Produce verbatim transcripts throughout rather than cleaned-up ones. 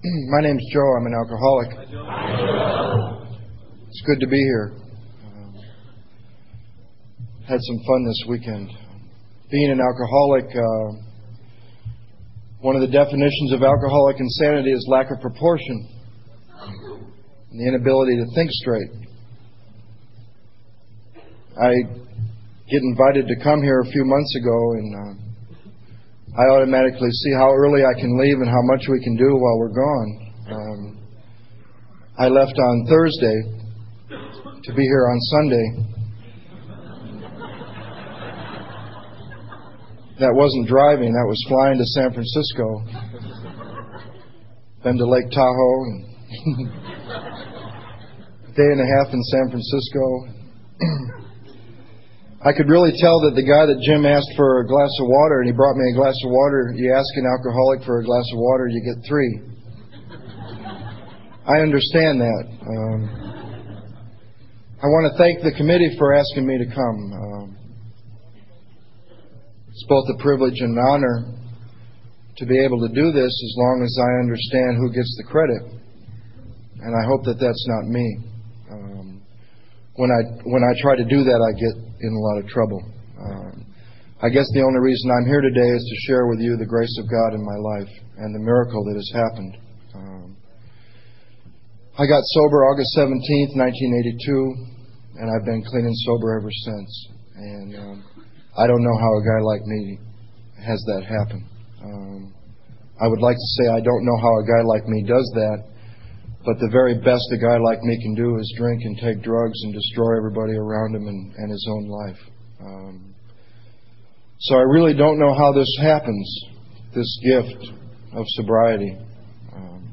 My name's Joe. I'm an alcoholic. It's good to be here. Um, had some fun this weekend. Being an alcoholic, uh, one of the definitions of alcoholic insanity is lack of proportion and the inability to think straight. I get invited to come here a few months ago, and uh, I automatically see how early I can leave and how much we can do while we're gone. Um, I left on Thursday to be here on Sunday. That wasn't driving, that was flying to San Francisco. Been to Lake Tahoe, and a day and a half in San Francisco. I could really tell that the guy that Jim asked for a glass of water, and he brought me a glass of water, you ask an alcoholic for a glass of water, you get three. I understand that. Um, I want to thank the committee for asking me to come. Um, it's both a privilege and an honor to be able to do this as long as I understand who gets the credit. And I hope that that's not me. Um, when I when I try to do that, I get in a lot of trouble. Um, I guess the only reason I'm here today is to share with you the grace of God in my life and the miracle that has happened. Um, I got sober August seventeenth, nineteen eighty-two, and I've been clean and sober ever since. And um, I don't know how a guy like me has that happen. Um, I would like to say I don't know how a guy like me does that, but the very best a guy like me can do is drink and take drugs and destroy everybody around him and, and his own life. Um, so I really don't know how this happens, this gift of sobriety. Um,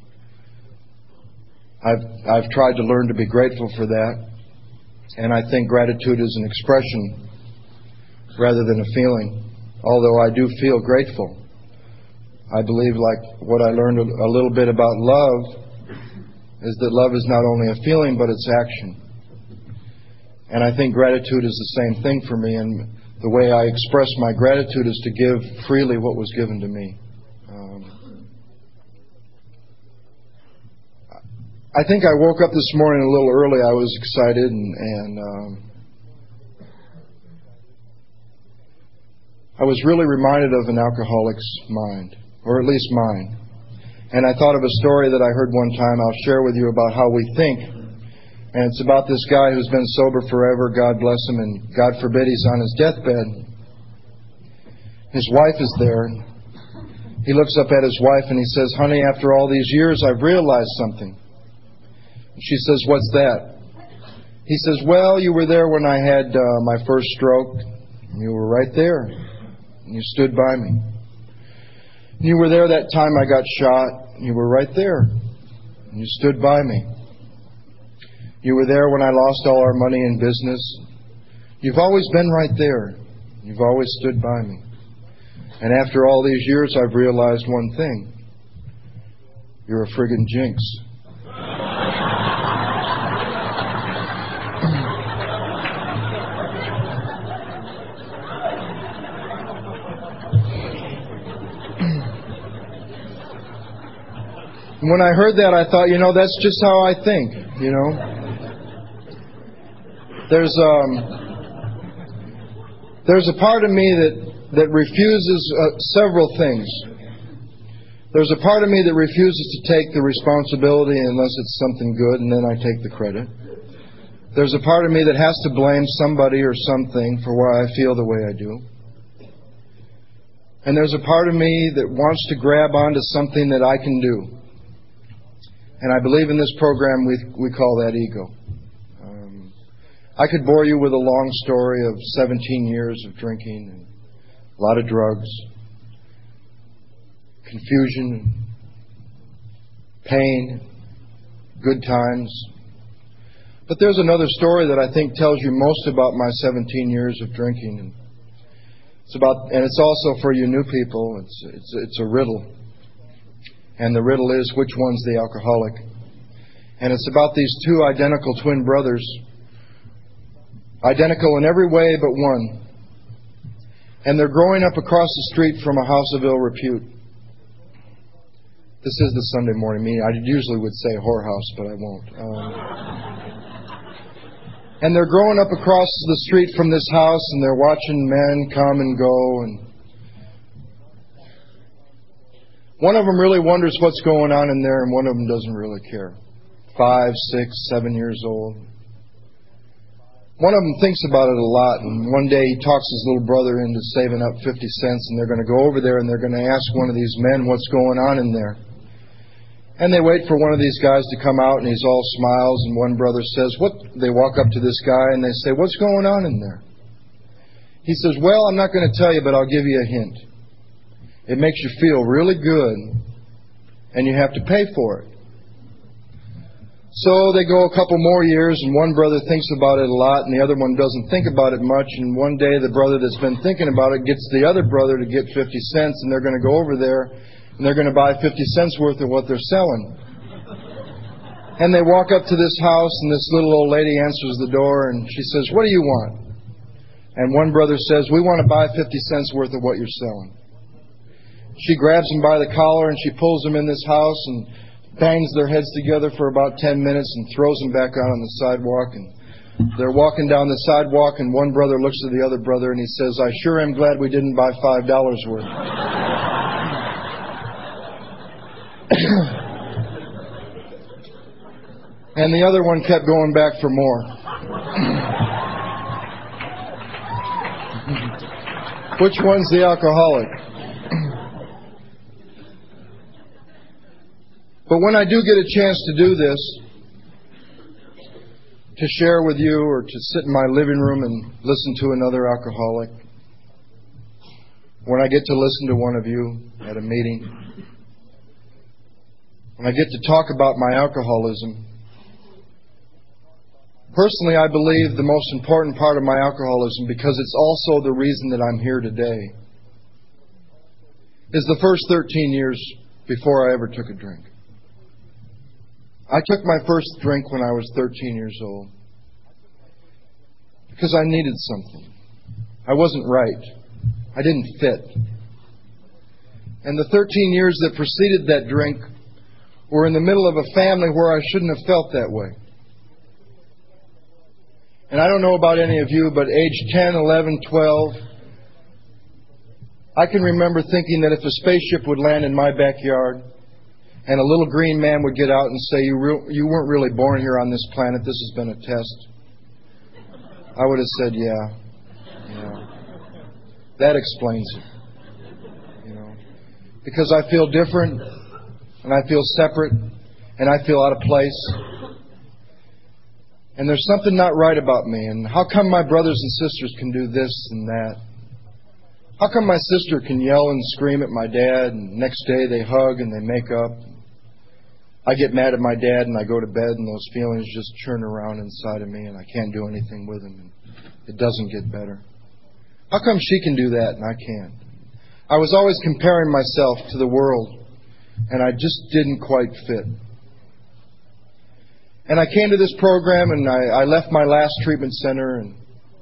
I've, I've tried to learn to be grateful for that, and I think gratitude is an expression rather than a feeling, although I do feel grateful. I believe, like what I learned a, a little bit about love, is that love is not only a feeling, but it's action. And I think gratitude is the same thing for me, and the way I express my gratitude is to give freely what was given to me. Um, I think I woke up this morning a little early. I was excited, and, and um, I was really reminded of an alcoholic's mind, or at least mine. And I thought of a story that I heard one time I'll share with you about how we think. And it's about this guy who's been sober forever, God bless him, and God forbid he's on his deathbed. His wife is there. He looks up at his wife and he says, "Honey, after all these years, I've realized something." She says, "What's that?" He says, "Well, you were there when I had uh, my first stroke. And you were right there. And you stood by me. You were there that time I got shot. You were right there. And you stood by me. You were there when I lost all our money in business. You've always been right there. You've always stood by me. And after all these years, I've realized one thing. You're a friggin' jinx." When I heard that, I thought, you know, that's just how I think, you know. There's um, there's a part of me that, that refuses uh, several things. There's a part of me that refuses to take the responsibility unless it's something good, and then I take the credit. There's a part of me that has to blame somebody or something for why I feel the way I do. And there's a part of me that wants to grab onto something that I can do. And I believe in this program we we call that ego. Um, I could bore you with a long story of seventeen years of drinking and a lot of drugs, confusion, pain, good times. But there's another story that I think tells you most about my seventeen years of drinking. And it's about, and it's also for you new people. It's it's it's a riddle. And the riddle is, which one's the alcoholic? And it's about these two identical twin brothers, identical in every way but one. And they're growing up across the street from a house of ill repute. This is the Sunday morning meeting. I usually would say whorehouse, but I won't. Um, and they're growing up across the street from this house, and they're watching men come and go. And one of them really wonders what's going on in there, and one of them doesn't really care. Five, six, seven years old. One of them thinks about it a lot, and one day he talks his little brother into saving up fifty cents, and they're going to go over there and they're going to ask one of these men what's going on in there. And they wait for one of these guys to come out, and he's all smiles, and one brother says, "What?" They walk up to this guy, and they say, "What's going on in there?" He says, "Well, I'm not going to tell you, but I'll give you a hint. It makes you feel really good, and you have to pay for it." So they go a couple more years, and one brother thinks about it a lot, and the other one doesn't think about it much. And one day, the brother that's been thinking about it gets the other brother to get fifty cents, and they're going to go over there, and they're going to buy fifty cents worth of what they're selling. And they walk up to this house, and this little old lady answers the door, and she says, "What do you want?" And one brother says, "We want to buy fifty cents worth of what you're selling." She grabs him by the collar, and she pulls him in this house, and bangs their heads together for about ten minutes, and throws them back out on the sidewalk. And they're walking down the sidewalk, and one brother looks at the other brother, and he says, "I sure am glad we didn't buy five dollars worth." And the other one kept going back for more. Which one's the alcoholic? But when I do get a chance to do this, to share with you, or to sit in my living room and listen to another alcoholic, when I get to listen to one of you at a meeting, when I get to talk about my alcoholism, personally, I believe the most important part of my alcoholism, because it's also the reason that I'm here today, is the first thirteen years before I ever took a drink. I took my first drink when I was thirteen years old because I needed something. I wasn't right. I didn't fit. And the thirteen years that preceded that drink were in the middle of a family where I shouldn't have felt that way. And I don't know about any of you, but age ten, eleven, twelve, I can remember thinking that if a spaceship would land in my backyard and a little green man would get out and say, you, re- you weren't really born here on this planet, this has been a test, I would have said, yeah, yeah. That explains it. You know, because I feel different, and I feel separate, and I feel out of place. And there's something not right about me. And how come my brothers and sisters can do this and that? How come my sister can yell and scream at my dad, and next day they hug and they make up? I get mad at my dad and I go to bed, and those feelings just churn around inside of me, and I can't do anything with them, and it doesn't get better. How come she can do that and I can't? I was always comparing myself to the world, and I just didn't quite fit. And I came to this program, and I, I left my last treatment center, and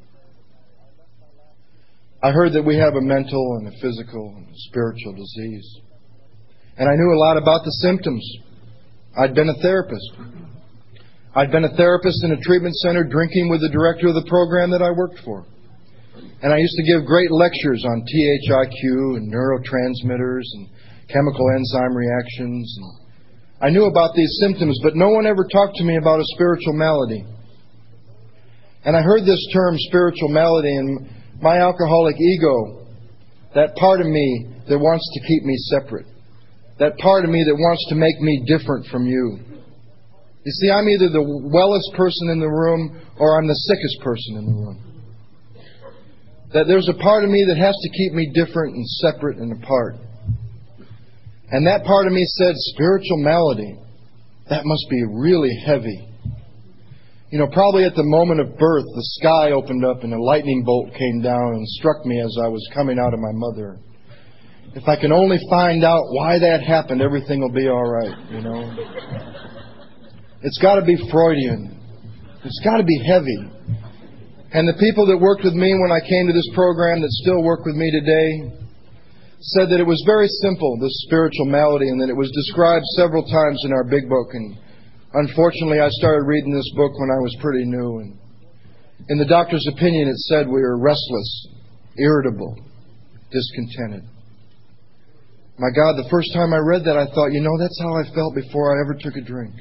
I heard that we have a mental and a physical and a spiritual disease. And I knew a lot about the symptoms. I'd been a therapist. I'd been a therapist in a treatment center drinking with the director of the program that I worked for. And I used to give great lectures on T H I Q and neurotransmitters and chemical enzyme reactions. And I knew about these symptoms, but no one ever talked to me about a spiritual malady. And I heard this term, spiritual malady, and my alcoholic ego, that part of me that wants to keep me separate, that part of me that wants to make me different from you. You see, I'm either the wellest person in the room or I'm the sickest person in the room. That there's a part of me that has to keep me different and separate and apart. And that part of me said, spiritual malady, that must be really heavy. You know, probably at the moment of birth, the sky opened up and a lightning bolt came down and struck me as I was coming out of my mother. If I can only find out why that happened, everything will be all right, you know. It's got to be Freudian. It's got to be heavy. And the people that worked with me when I came to this program that still work with me today, said that it was very simple, this spiritual malady, and that it was described several times in our big book. And unfortunately, I started reading this book when I was pretty new. And in the doctor's opinion, it said we were restless, irritable, discontented. My God, the first time I read that, I thought, you know, that's how I felt before I ever took a drink.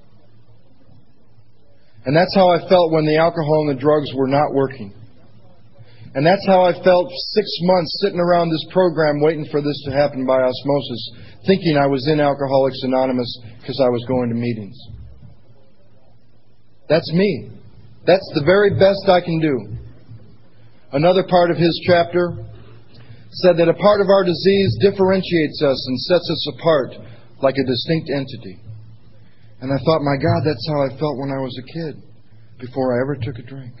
And that's how I felt when the alcohol and the drugs were not working. And that's how I felt six months sitting around this program waiting for this to happen by osmosis, thinking I was in Alcoholics Anonymous because I was going to meetings. That's me. That's the very best I can do. Another part of his chapter said that a part of our disease differentiates us and sets us apart like a distinct entity. And I thought, my God, that's how I felt when I was a kid, before I ever took a drink.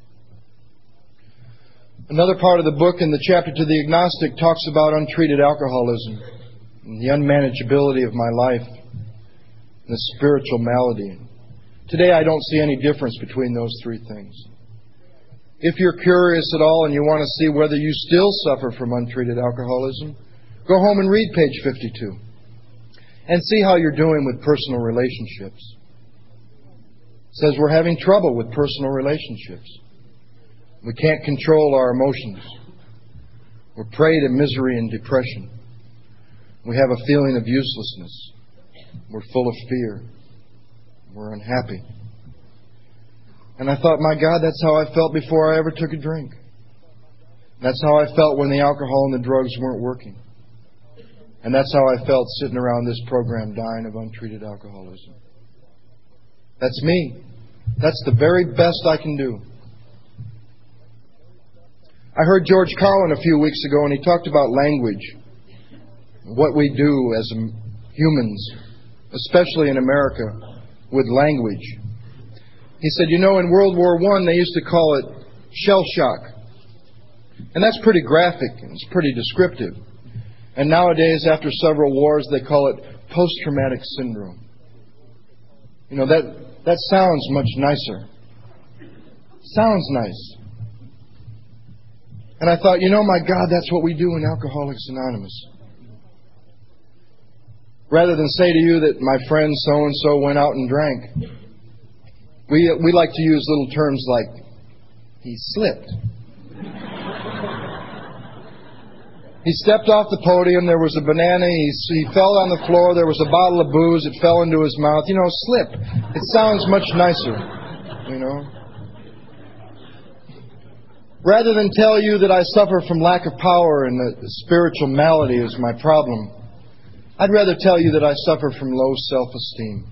Another part of the book, in the chapter to the agnostic, talks about untreated alcoholism and the unmanageability of my life and the spiritual malady. Today I don't see any difference between those three things. If you're curious at all and you want to see whether you still suffer from untreated alcoholism, go home and read page fifty-two and see how you're doing with personal relationships. It says we're having trouble with personal relationships. We can't control our emotions. We're prey to misery and depression. We have a feeling of uselessness. We're full of fear. We're unhappy. And I thought, my God, that's how I felt before I ever took a drink. That's how I felt when the alcohol and the drugs weren't working. And that's how I felt sitting around this program dying of untreated alcoholism. That's me. That's the very best I can do. I heard George Carlin a few weeks ago, and he talked about language, what we do as humans, especially in America, with language. He said, you know, in World War One, they used to call it shell shock. And that's pretty graphic, and it's pretty descriptive. And nowadays, after several wars, they call it post-traumatic syndrome. You know, that, that sounds much nicer. Sounds nice. And I thought, you know, my God, that's what we do in Alcoholics Anonymous. Rather than say to you that my friend so-and-so went out and drank, we, we like to use little terms like, he slipped. He stepped off the podium, there was a banana, he, he fell on the floor, there was a bottle of booze, it fell into his mouth. You know, slip. It sounds much nicer, you know. Rather than tell you that I suffer from lack of power and that spiritual malady is my problem, I'd rather tell you that I suffer from low self-esteem.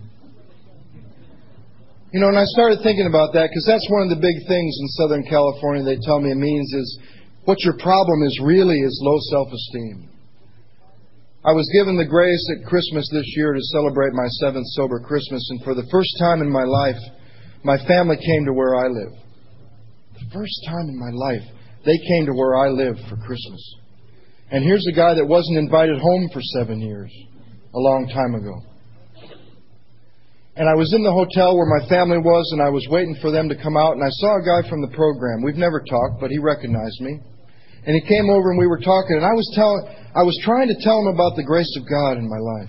You know, and I started thinking about that because that's one of the big things in Southern California they tell me it means is what your problem is really is low self-esteem. I was given the grace at Christmas this year to celebrate my seventh sober Christmas, and for the first time in my life, my family came to where I live. The first time in my life, they came to where I live for Christmas. And here's a guy that wasn't invited home for seven years, a long time ago. And I was in the hotel where my family was, and I was waiting for them to come out, and I saw a guy from the program. We've never talked, but he recognized me. And he came over and we were talking, and I was telling, I was trying to tell him about the grace of God in my life.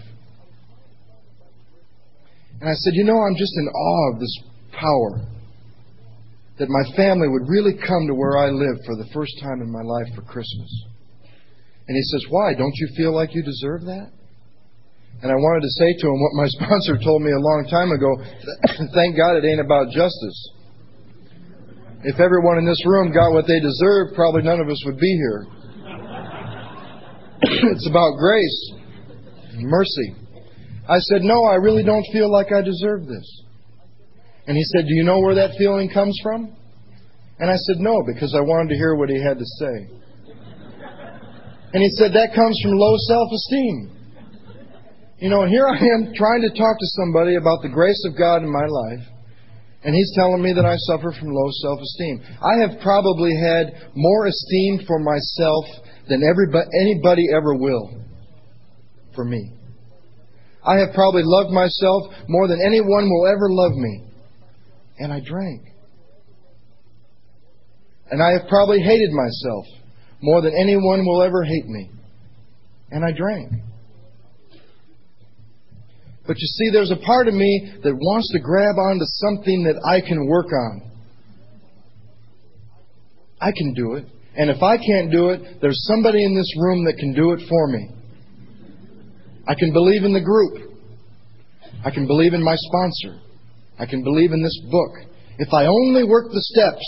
And I said, you know, I'm just in awe of this power, that my family would really come to where I live for the first time in my life for Christmas. And he says, why? Don't you feel like you deserve that? And I wanted to say to him what my sponsor told me a long time ago, thank God it ain't about justice. If everyone in this room got what they deserved, probably none of us would be here. It's about grace, mercy. I said, no, I really don't feel like I deserve this. And he said, do you know where that feeling comes from? And I said, no, because I wanted to hear what he had to say. And he said, that comes from low self-esteem. You know, and here I am trying to talk to somebody about the grace of God in my life, and he's telling me that I suffer from low self-esteem. I have probably had more esteem for myself than everybody, anybody ever will for me. I have probably loved myself more than anyone will ever love me. And I drank. And I have probably hated myself more than anyone will ever hate me. And I drank. But you see, there's a part of me that wants to grab onto something that I can work on. I can do it. And if I can't do it, there's somebody in this room that can do it for me. I can believe in the group. I can believe in my sponsor. I can believe in this book. If I only work the steps.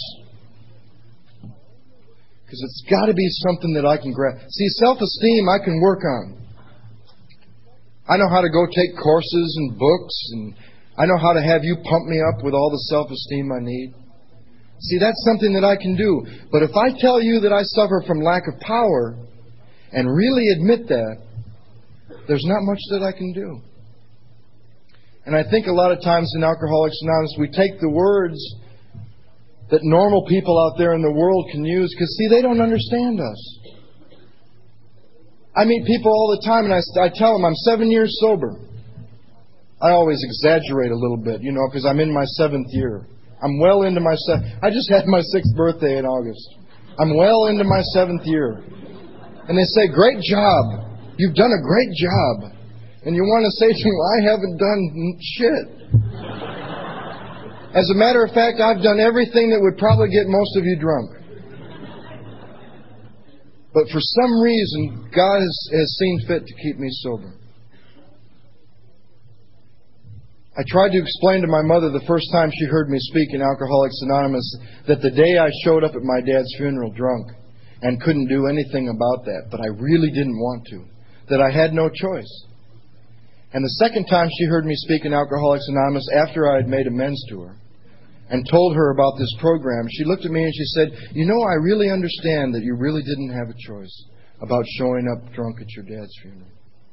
Because it's got to be something that I can grab. See, self-esteem I can work on. I know how to go take courses and books, and I know how to have you pump me up with all the self-esteem I need. See, that's something that I can do. But if I tell you that I suffer from lack of power and really admit that, there's not much that I can do. And I think a lot of times in Alcoholics Anonymous, we take the words that normal people out there in the world can use because, see, they don't understand us. I meet people all the time and I, I tell them I'm seven years sober. I always exaggerate a little bit, you know, because I'm in my seventh year. I'm well into my seventh. I just had my sixth birthday in August. I'm well into my seventh year. And they say, great job. You've done a great job. And you want to say to them, I haven't done shit. As a matter of fact, I've done everything that would probably get most of you drunk. But for some reason, God has, has seen fit to keep me sober. I tried to explain to my mother the first time she heard me speak in Alcoholics Anonymous that the day I showed up at my dad's funeral drunk and couldn't do anything about that, but I really didn't want to, that I had no choice. And the second time she heard me speak in Alcoholics Anonymous after I had made amends to her and told her about this program, she looked at me and she said, you know, I really understand that you really didn't have a choice about showing up drunk at your dad's funeral.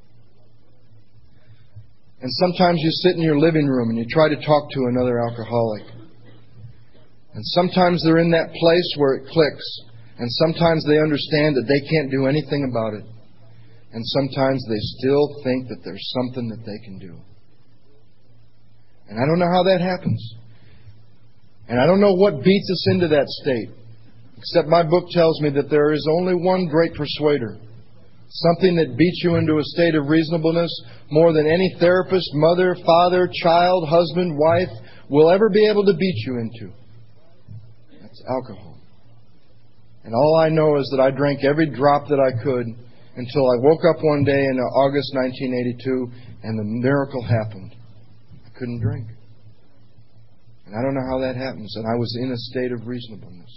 And sometimes you sit in your living room and you try to talk to another alcoholic. And sometimes they're in that place where it clicks. And sometimes they understand that they can't do anything about it. And sometimes they still think that there's something that they can do. And I don't know how that happens. And I don't know what beats us into that state. Except my book tells me that there is only one great persuader. Something that beats you into a state of reasonableness more than any therapist, mother, father, child, husband, wife will ever be able to beat you into. That's alcohol. And all I know is that I drank every drop that I could until I woke up one day in August nineteen eighty-two and the miracle happened. I couldn't drink. And I don't know how that happens. And I was in a state of reasonableness.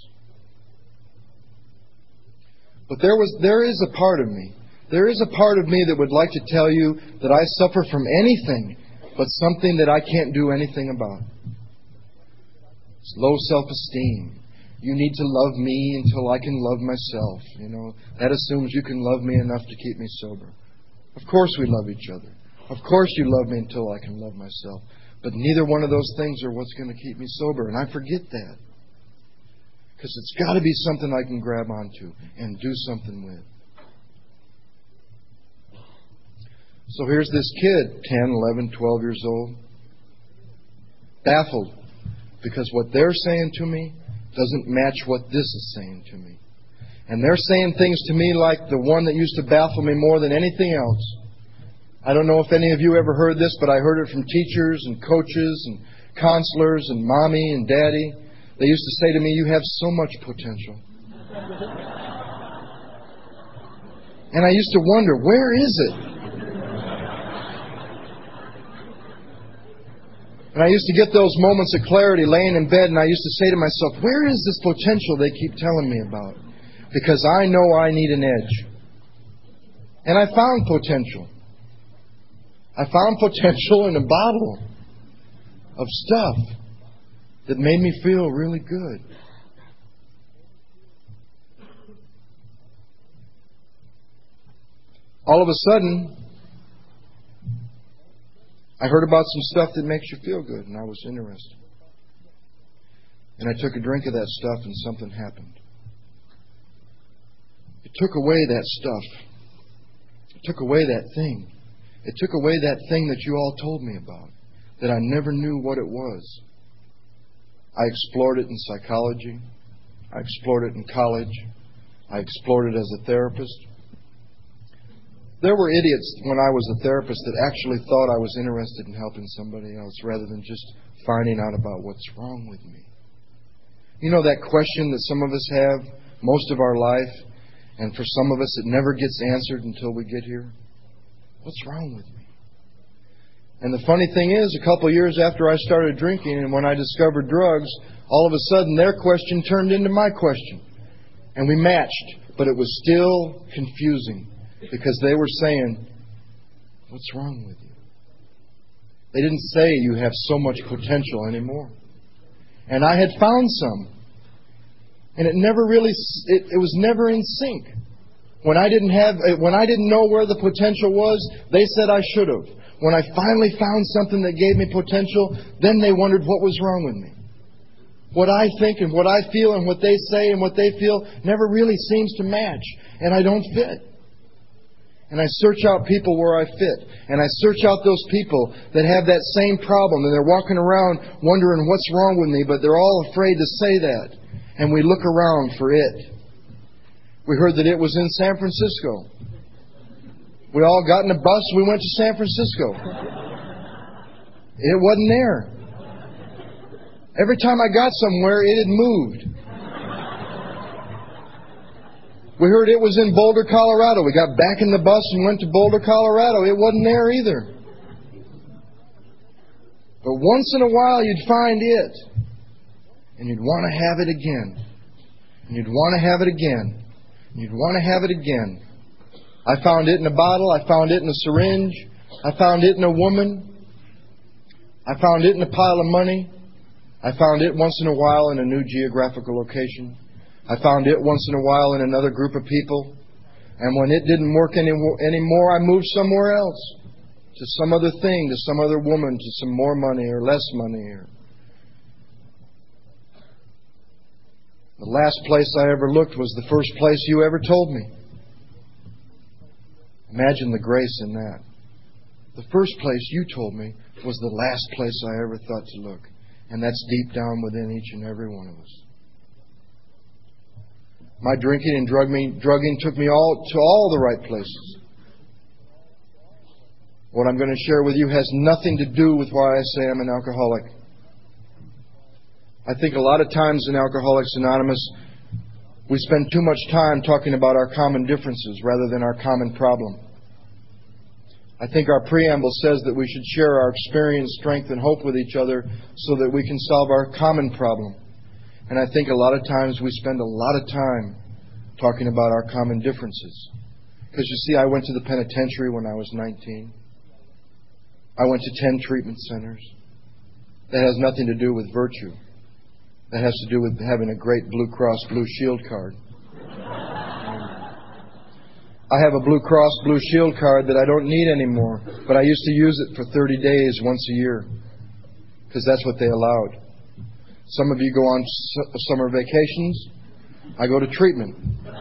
But there was, there is a part of me. There is a part of me that would like to tell you that I suffer from anything but something that I can't do anything about. It's low self-esteem. You need to love me until I can love myself. You know, that assumes you can love me enough to keep me sober. Of course we love each other. Of course you love me until I can love myself. But neither one of those things are what's going to keep me sober. And I forget that. Because it's got to be something I can grab onto and do something with. So here's this kid, ten, eleven, twelve years old, baffled because what they're saying to me doesn't match what this is saying to me. And they're saying things to me like the one that used to baffle me more than anything else. I don't know if any of you ever heard this, but I heard it from teachers and coaches and counselors and mommy and daddy. They used to say to me, you have so much potential. And I used to wonder, where is it? And I used to get those moments of clarity laying in bed, and I used to say to myself, where is this potential they keep telling me about? Because I know I need an edge. And I found potential. I found potential in a bottle of stuff that made me feel really good. All of a sudden, I heard about some stuff that makes you feel good, and I was interested. And I took a drink of that stuff, and something happened. It took away that stuff. It took away that thing. It took away that thing that you all told me about, that I never knew what it was. I explored it in psychology. I explored it in college. I explored it as a therapist. There were idiots when I was a therapist that actually thought I was interested in helping somebody else rather than just finding out about what's wrong with me. You know that question that some of us have most of our life, and for some of us it never gets answered until we get here? What's wrong with me? And the funny thing is, a couple of years after I started drinking and when I discovered drugs, all of a sudden their question turned into my question. And we matched, but it was still confusing because they were saying, what's wrong with you? They didn't say you have so much potential anymore. And I had found some. And it never really, it, it was never in sync. When I didn't have, when I didn't know where the potential was, they said I should have. When I finally found something that gave me potential, then they wondered what was wrong with me. What I think and what I feel and what they say and what they feel never really seems to match. And I don't fit. And I search out people where I fit. And I search out those people that have that same problem. And they're walking around wondering what's wrong with me, but they're all afraid to say that. And we look around for it. We heard that it was in San Francisco. We all got in a bus and we went to San Francisco. It wasn't there. Every time I got somewhere, it had moved. We heard it was in Boulder, Colorado. We got back in the bus and went to Boulder, Colorado. It wasn't there either. But once in a while, you'd find it. And you'd want to have it again. And you'd want to have it again. And you'd want to have it again. I found it in a bottle. I found it in a syringe. I found it in a woman. I found it in a pile of money. I found it once in a while in a new geographical location. I found it once in a while in another group of people. And when it didn't work any, anymore, I moved somewhere else. To some other thing, to some other woman, to some more money or less money. Or the last place I ever looked was the first place you ever told me. Imagine the grace in that. The first place you told me was the last place I ever thought to look. And that's deep down within each and every one of us. My drinking and drug me, drugging took me all to all the right places. What I'm going to share with you has nothing to do with why I say I'm an alcoholic. I think a lot of times in Alcoholics Anonymous, we spend too much time talking about our common differences rather than our common problem. I think our preamble says that we should share our experience, strength, and hope with each other so that we can solve our common problem. And I think a lot of times we spend a lot of time talking about our common differences. Because you see, I went to the penitentiary when I was nineteen. I went to ten treatment centers. That has nothing to do with virtue. That has to do with having a great Blue Cross Blue Shield card. I have a Blue Cross Blue Shield card that I don't need anymore, but I used to use it for thirty days once a year because that's what they allowed. Some of you go on summer vacations. I go to treatment.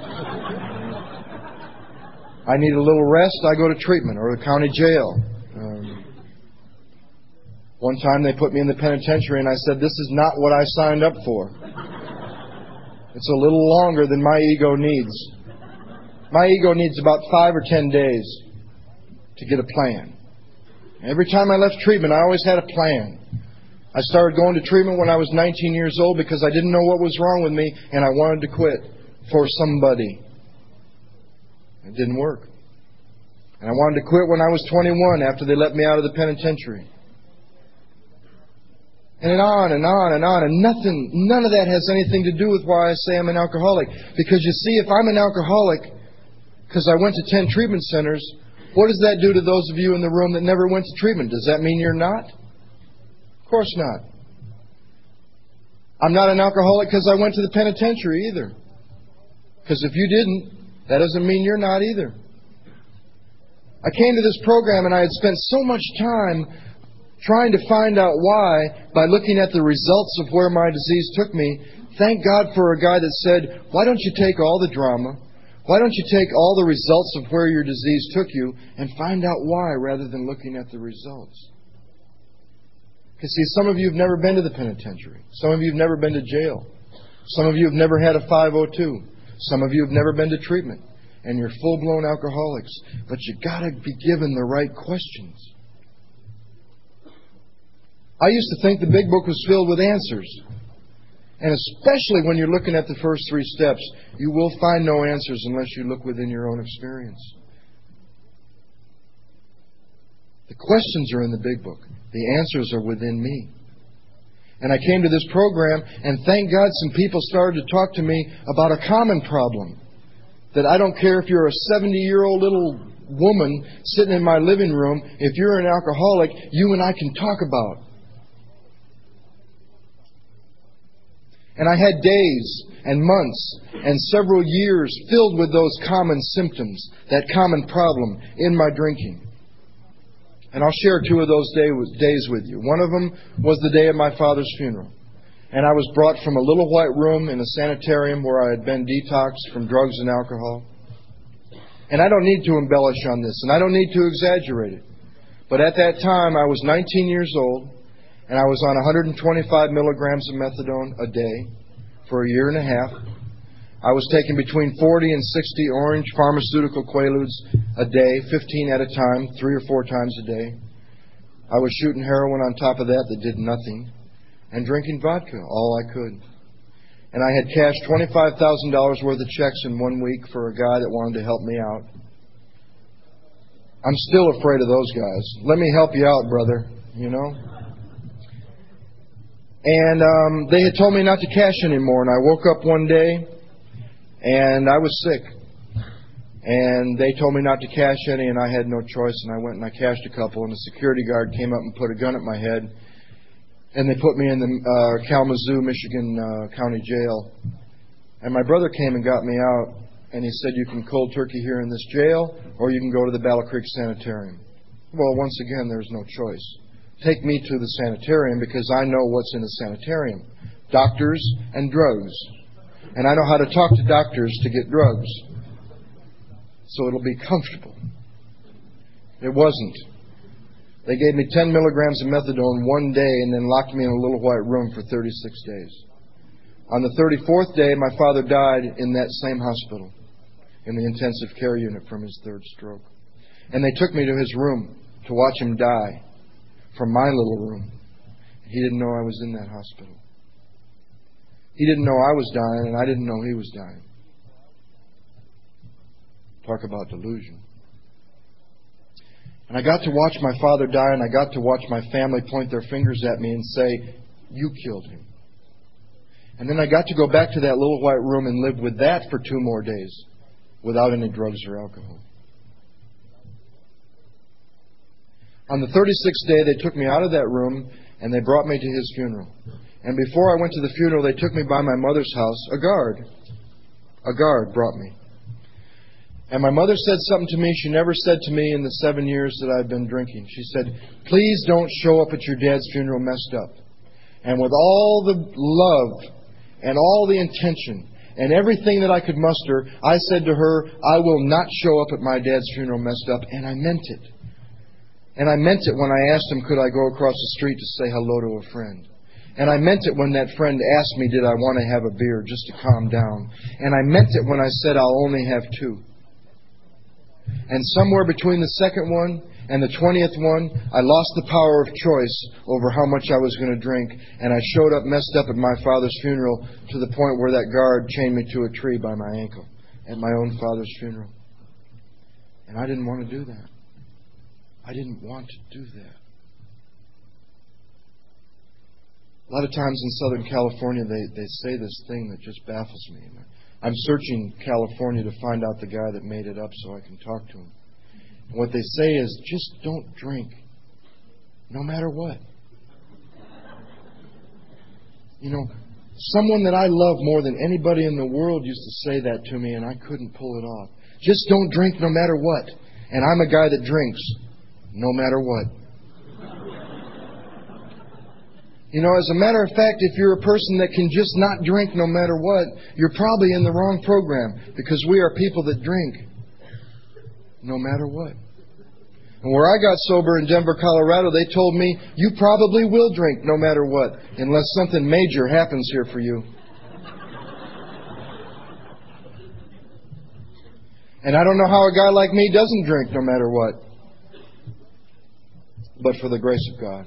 I need a little rest. I go to treatment or the county jail. Um, one time they put me in the penitentiary and I said, this is not what I signed up for. It's a little longer than my ego needs. My ego needs about five or ten days to get a plan. Every time I left treatment, I always had a plan. I started going to treatment when I was nineteen years old because I didn't know what was wrong with me and I wanted to quit for somebody. It didn't work. And I wanted to quit when I was twenty-one after they let me out of the penitentiary. And on and on and on. And nothing, none of that has anything to do with why I say I'm an alcoholic. Because you see, if I'm an alcoholic because I went to ten treatment centers, what does that do to those of you in the room that never went to treatment? Does that mean you're not? Of course not. I'm not an alcoholic because I went to the penitentiary either. Because if you didn't, that doesn't mean you're not either. I came to this program and I had spent so much time trying to find out why by looking at the results of where my disease took me. Thank God for a guy that said, why don't you take all the drama? Why don't you take all the results of where your disease took you and find out why rather than looking at the results? Because see, some of you have never been to the penitentiary. Some of you have never been to jail. Some of you have never had a five oh two. Some of you have never been to treatment. and you're full-blown alcoholics. But you got to be given the right questions. I used to think the Big Book was filled with answers. And especially when you're looking at the first three steps, you will find no answers unless you look within your own experience. The questions are in the Big Book. The answers are within me. And I came to this program, and thank God some people started to talk to me about a common problem. That I don't care if you're a seventy-year-old little woman sitting in my living room, if you're an alcoholic, you and I can talk about. And I had days and months and several years filled with those common symptoms, that common problem in my drinking. And I'll share two of those day, days with you. One of them was the day of my father's funeral. And I was brought from a little white room in a sanitarium where I had been detoxed from drugs and alcohol. And I don't need to embellish on this, and I don't need to exaggerate it. But at that time, I was nineteen years old, and I was on one hundred twenty-five milligrams of methadone a day for a year and a half. I was taking between forty and sixty orange pharmaceutical Quaaludes a day, fifteen at a time, three or four times a day. I was shooting heroin on top of that that did nothing, and drinking vodka, all I could. And I had cashed twenty-five thousand dollars worth of checks in one week for a guy that wanted to help me out. I'm still afraid of those guys. Let me help you out, brother, you know. And um, they had told me not to cash anymore, and I woke up one day, and I was sick. And they told me not to cash any, and I had no choice, and I went and I cashed a couple, and a security guard came up and put a gun at my head, and they put me in the uh, Kalamazoo, Michigan uh, County Jail. And my brother came and got me out, and he said, you can cold turkey here in this jail, or you can go to the Battle Creek Sanitarium. Well, once again, there's no choice. Take me to the sanitarium because I know what's in the sanitarium. Doctors and drugs. And I know how to talk to doctors to get drugs. So it'll be comfortable. It wasn't. They gave me ten milligrams of methadone one day and then locked me in a little white room for thirty-six days. On the thirty-fourth day, my father died in that same hospital, in the intensive care unit from his third stroke. And they took me to his room to watch him die from my little room. He didn't know I was in that hospital. He didn't know I was dying, and I didn't know he was dying. Talk about delusion. And I got to watch my father die, and I got to watch my family point their fingers at me and say, you killed him. And then I got to go back to that little white room and live with that for two more days without any drugs or alcohol. On the thirty-sixth day, they took me out of that room, and they brought me to his funeral. And before I went to the funeral, they took me by my mother's house. A guard, a guard brought me. And my mother said something to me she never said to me in the seven years that I've been drinking. She said, please don't show up at your dad's funeral messed up. And with all the love and all the intention and everything that I could muster, I said to her, I will not show up at my dad's funeral messed up. And I meant it. And I meant it when I asked him, could I go across the street to say hello to a friend? And I meant it when that friend asked me, did I want to have a beer just to calm down? And I meant it when I said, I'll only have two. And somewhere between the second one and the twentieth one, I lost the power of choice over how much I was going to drink. And I showed up messed up at my father's funeral to the point where that guard chained me to a tree by my ankle at my own father's funeral. And I didn't want to do that. I didn't want to do that. A lot of times in Southern California, they, they say this thing that just baffles me. I'm searching California to find out the guy that made it up so I can talk to him. And what they say is, just don't drink, no matter what. You know, someone that I love more than anybody in the world used to say that to me, and I couldn't pull it off. Just don't drink no matter what. And I'm a guy that drinks no matter what. You know, as a matter of fact, if you're a person that can just not drink no matter what, you're probably in the wrong program, because we are people that drink no matter what. And where I got sober in Denver, Colorado, they told me, you probably will drink no matter what, unless something major happens here for you. And I don't know how a guy like me doesn't drink no matter what. But for the grace of God.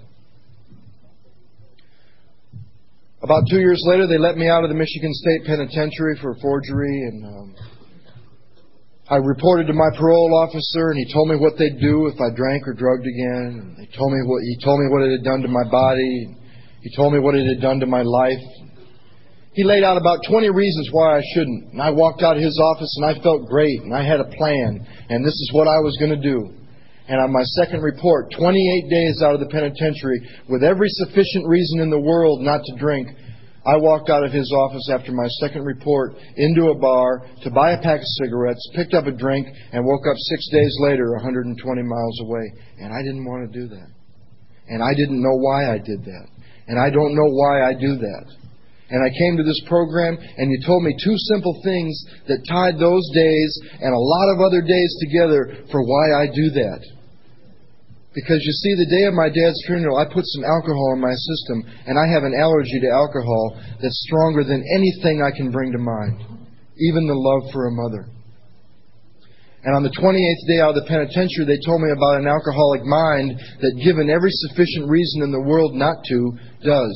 About two years later, they let me out of the Michigan State Penitentiary for forgery, and um, I reported to my parole officer, and he told me what they'd do if I drank or drugged again. And they told me what he told me what it had done to my body. He told me what it had done to my life. He laid out about twenty reasons why I shouldn't. And I walked out of his office and I felt great and I had a plan and this is what I was going to do. And on my second report, twenty-eight days out of the penitentiary, with every sufficient reason in the world not to drink, I walked out of his office after my second report into a bar to buy a pack of cigarettes, picked up a drink, and woke up six days later one hundred twenty miles away. And I didn't want to do that. And I didn't know why I did that. And I don't know why I do that. And I came to this program, and you told me two simple things that tied those days and a lot of other days together for why I do that. Because you see, the day of my dad's funeral, I put some alcohol in my system, and I have an allergy to alcohol that's stronger than anything I can bring to mind, even the love for a mother. And on the twenty-eighth day out of the penitentiary, they told me about an alcoholic mind that, given every sufficient reason in the world not to, does.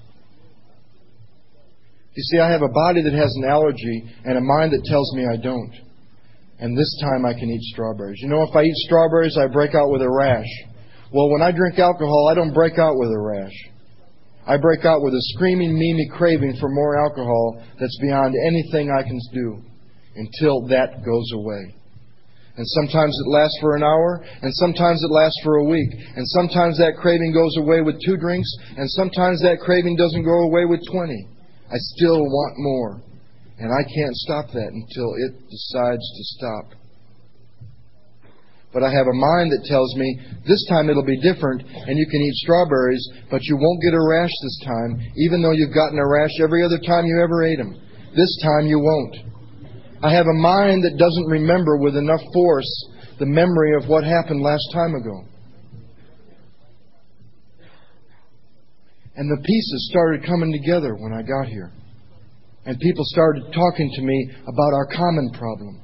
You see, I have a body that has an allergy and a mind that tells me I don't. And this time I can eat strawberries. You know, if I eat strawberries, I break out with a rash. Well, when I drink alcohol, I don't break out with a rash. I break out with a screaming, meamy craving for more alcohol that's beyond anything I can do until that goes away. And sometimes it lasts for an hour, and sometimes it lasts for a week. And sometimes that craving goes away with two drinks, and sometimes that craving doesn't go away with twenty. I still want more. And I can't stop that until it decides to stop. But I have a mind that tells me, this time it'll be different, and you can eat strawberries, but you won't get a rash this time, even though you've gotten a rash every other time you ever ate them. This time you won't. I have a mind that doesn't remember with enough force the memory of what happened last time ago. And the pieces started coming together when I got here. And people started talking to me about our common problem.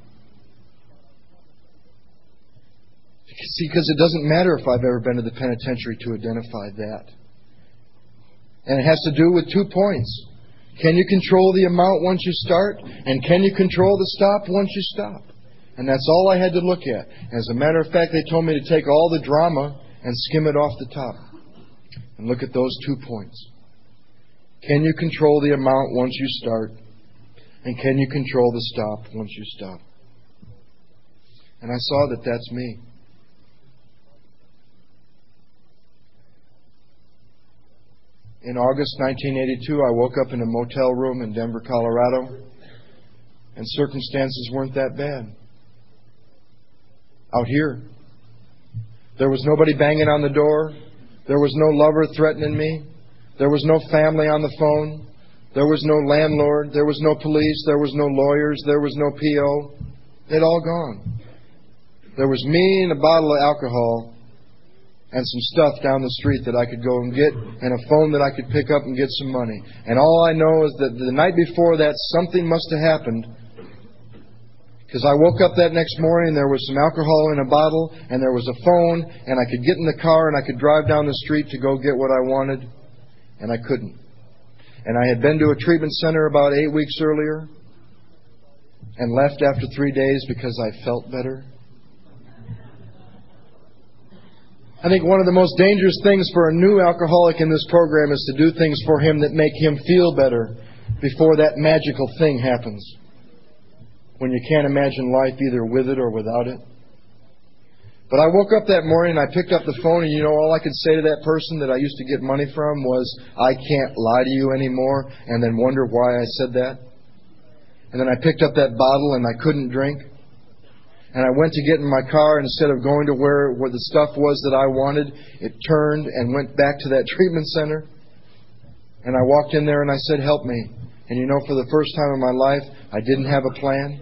See, because it doesn't matter if I've ever been to the penitentiary to identify that. And it has to do with two points. Can you control the amount once you start? And can you control the stop once you stop? And that's all I had to look at. As a matter of fact, they told me to take all the drama and skim it off the top. And look at those two points. Can you control the amount once you start? And can you control the stop once you stop? And I saw that that's me. In August nineteen eighty-two, I woke up in a motel room in Denver, Colorado, and circumstances weren't that bad. Out here, there was nobody banging on the door. There was no lover threatening me. There was no family on the phone. There was no landlord. There was no police. There was no lawyers. There was no P O. They'd all gone. There was me and a bottle of alcohol and some stuff down the street that I could go and get, and a phone that I could pick up and get some money. And all I know is that the night before that, something must have happened, because I woke up that next morning, there was some alcohol in a bottle, and there was a phone, and I could get in the car and I could drive down the street to go get what I wanted, and I couldn't. And I had been to a treatment center about eight weeks earlier and left after three days because I felt better. I think one of the most dangerous things for a new alcoholic in this program is to do things for him that make him feel better before that magical thing happens. When you can't imagine life either with it or without it. But I woke up that morning and I picked up the phone, and you know, all I could say to that person that I used to get money from was, I can't lie to you anymore, and then wonder why I said that. And then I picked up that bottle and I couldn't drink. And I went to get in my car, and instead of going to where, where the stuff was that I wanted, it turned and went back to that treatment center. And I walked in there and I said, help me. And you know, for the first time in my life, I didn't have a plan.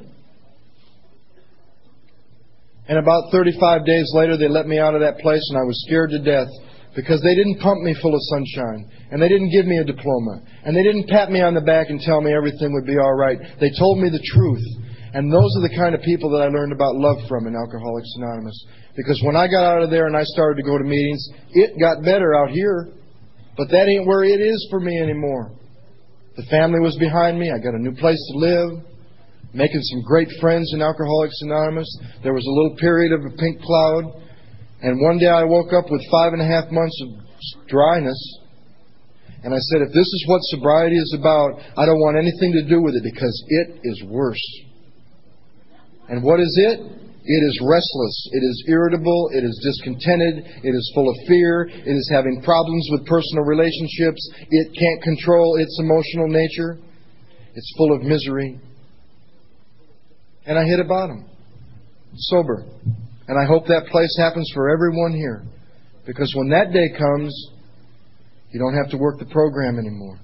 And about thirty-five days later, they let me out of that place, and I was scared to death because they didn't pump me full of sunshine, and they didn't give me a diploma, and they didn't pat me on the back and tell me everything would be all right. They told me the truth. And those are the kind of people that I learned about love from in Alcoholics Anonymous. Because when I got out of there and I started to go to meetings, it got better out here. But that ain't where it is for me anymore. The family was behind me. I got a new place to live. Making some great friends in Alcoholics Anonymous. There was a little period of a pink cloud. And one day I woke up with five and a half months of dryness. And I said, if this is what sobriety is about, I don't want anything to do with it because it is worse. And what is it? It is restless. It is irritable. It is discontented. It is full of fear. It is having problems with personal relationships. It can't control its emotional nature. It's full of misery. And I hit a bottom. Sober. And I hope that place happens for everyone here. Because when that day comes, you don't have to work the program anymore.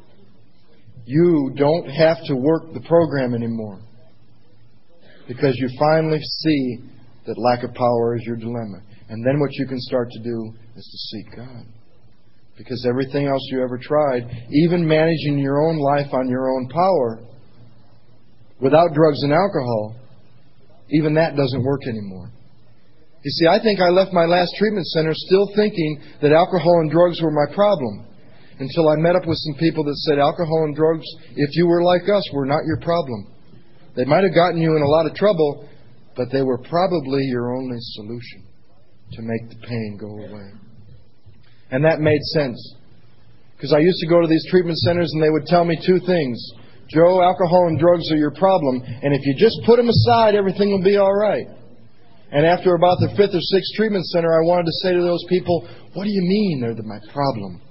You don't have to work the program anymore. Because you finally see that lack of power is your dilemma. And then what you can start to do is to seek God. Because everything else you ever tried, even managing your own life on your own power, without drugs and alcohol, even that doesn't work anymore. You see, I think I left my last treatment center still thinking that alcohol and drugs were my problem. Until I met up with some people that said alcohol and drugs, if you were like us, were not your problem. They might have gotten you in a lot of trouble, but they were probably your only solution to make the pain go away. And that made sense. Because I used to go to these treatment centers and they would tell me two things. Joe, alcohol and drugs are your problem, and if you just put them aside, everything will be all right. And after about the fifth or sixth treatment center, I wanted to say to those people, what do you mean they're the, my problem?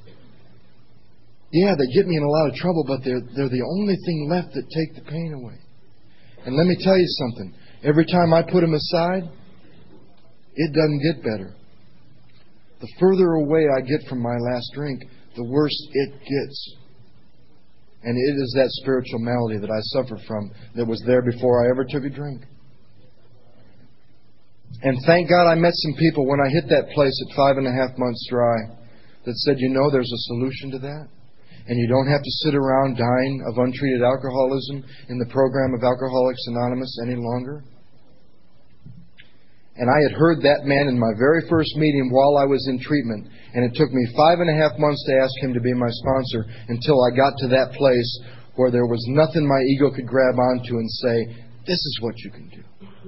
Yeah, they get me in a lot of trouble, but they're, they're the only thing left that take the pain away. And let me tell you something. Every time I put them aside, it doesn't get better. The further away I get from my last drink, the worse it gets. And it is that spiritual malady that I suffer from that was there before I ever took a drink. And thank God I met some people when I hit that place at five and a half months dry that said, you know, there's a solution to that. And you don't have to sit around dying of untreated alcoholism in the program of Alcoholics Anonymous any longer. And I had heard that man in my very first meeting while I was in treatment. And it took me five and a half months to ask him to be my sponsor until I got to that place where there was nothing my ego could grab onto and say, this is what you can do.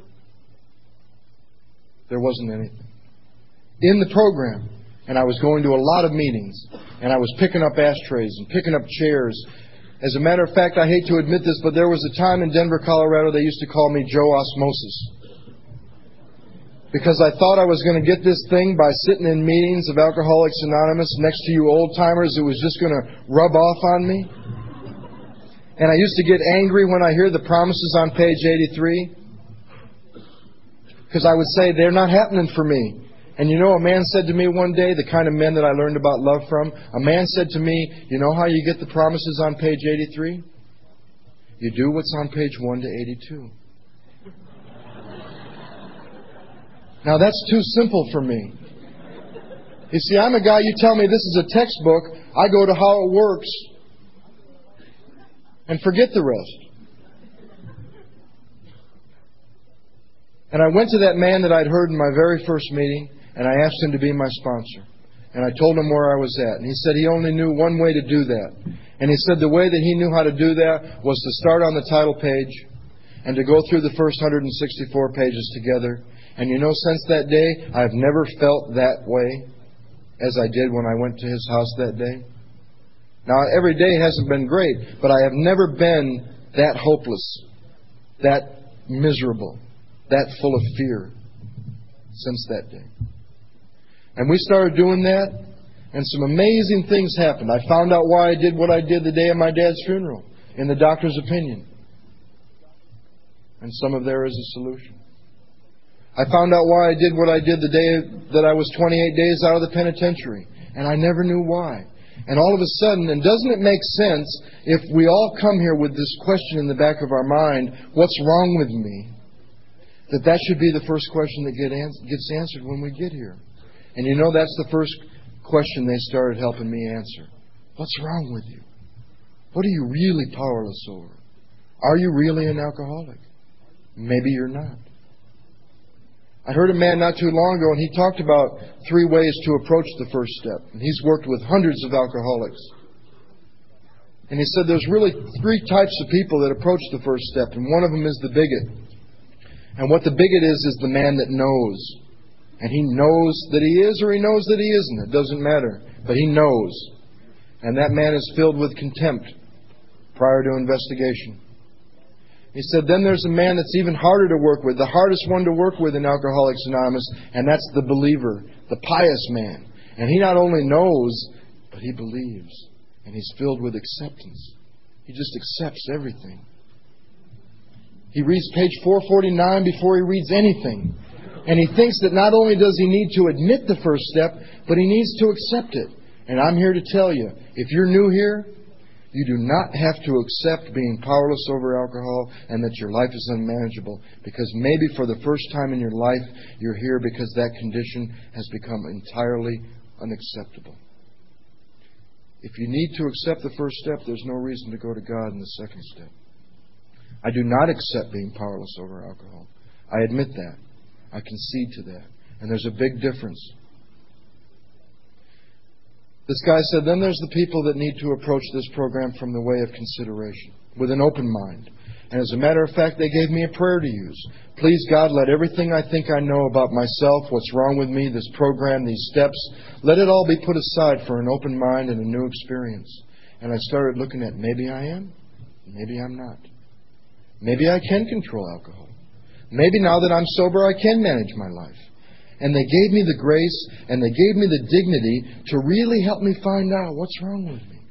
There wasn't anything. In the program, and I was going to a lot of meetings, and I was picking up ashtrays and picking up chairs. As a matter of fact, I hate to admit this, but there was a time in Denver, Colorado, they used to call me Joe Osmosis. Because I thought I was going to get this thing by sitting in meetings of Alcoholics Anonymous next to you old-timers. It was just going to rub off on me. And I used to get angry when I hear the promises on page eighty-three. Because I would say, they're not happening for me. And you know, a man said to me one day, the kind of men that I learned about love from, a man said to me, you know how you get the promises on page eighty-three? You do what's on page one to eighty-two. Now that's too simple for me. You see, I'm a guy, you tell me this is a textbook, I go to how it works and forget the rest. And I went to that man that I'd heard in my very first meeting, and I asked him to be my sponsor. And I told him where I was at. And he said he only knew one way to do that. And he said the way that he knew how to do that was to start on the title page and to go through the first one hundred sixty-four pages together. And you know, since that day, I've never felt that way as I did when I went to his house that day. Now, every day hasn't been great, but I have never been that hopeless, that miserable, that full of fear since that day. And we started doing that, and some amazing things happened. I found out why I did what I did the day of my dad's funeral, in the doctor's opinion. And some of there is a solution. I found out why I did what I did the day that I was twenty-eight days out of the penitentiary, and I never knew why. And all of a sudden, and doesn't it make sense if we all come here with this question in the back of our mind, what's wrong with me? That that should be the first question that get ans- gets answered when we get here. And you know that's the first question they started helping me answer. What's wrong with you? What are you really powerless over? Are you really an alcoholic? Maybe you're not. I heard a man not too long ago, and he talked about three ways to approach the first step. And he's worked with hundreds of alcoholics. And he said there's really three types of people that approach the first step, and one of them is the bigot. And what the bigot is, is the man that knows. And he knows that he is, or he knows that he isn't. It doesn't matter. But he knows. And that man is filled with contempt prior to investigation. He said, then there's a man that's even harder to work with, the hardest one to work with in Alcoholics Anonymous, and that's the believer, the pious man. And he not only knows, but he believes. And he's filled with acceptance. He just accepts everything. He reads page four forty-nine before he reads anything. And he thinks that not only does he need to admit the first step, but he needs to accept it. And I'm here to tell you, if you're new here, you do not have to accept being powerless over alcohol and that your life is unmanageable. Because maybe for the first time in your life, you're here because that condition has become entirely unacceptable. If you need to accept the first step, there's no reason to go to God in the second step. I do not accept being powerless over alcohol. I admit that. I concede to that. And there's a big difference. This guy said, then there's the people that need to approach this program from the way of consideration, with an open mind. And as a matter of fact, they gave me a prayer to use. Please, God, let everything I think I know about myself, what's wrong with me, this program, these steps, let it all be put aside for an open mind and a new experience. And I started looking at, maybe I am, maybe I'm not. Maybe I can control alcohol. Maybe now that I'm sober, I can manage my life. And they gave me the grace and they gave me the dignity to really help me find out what's wrong with me.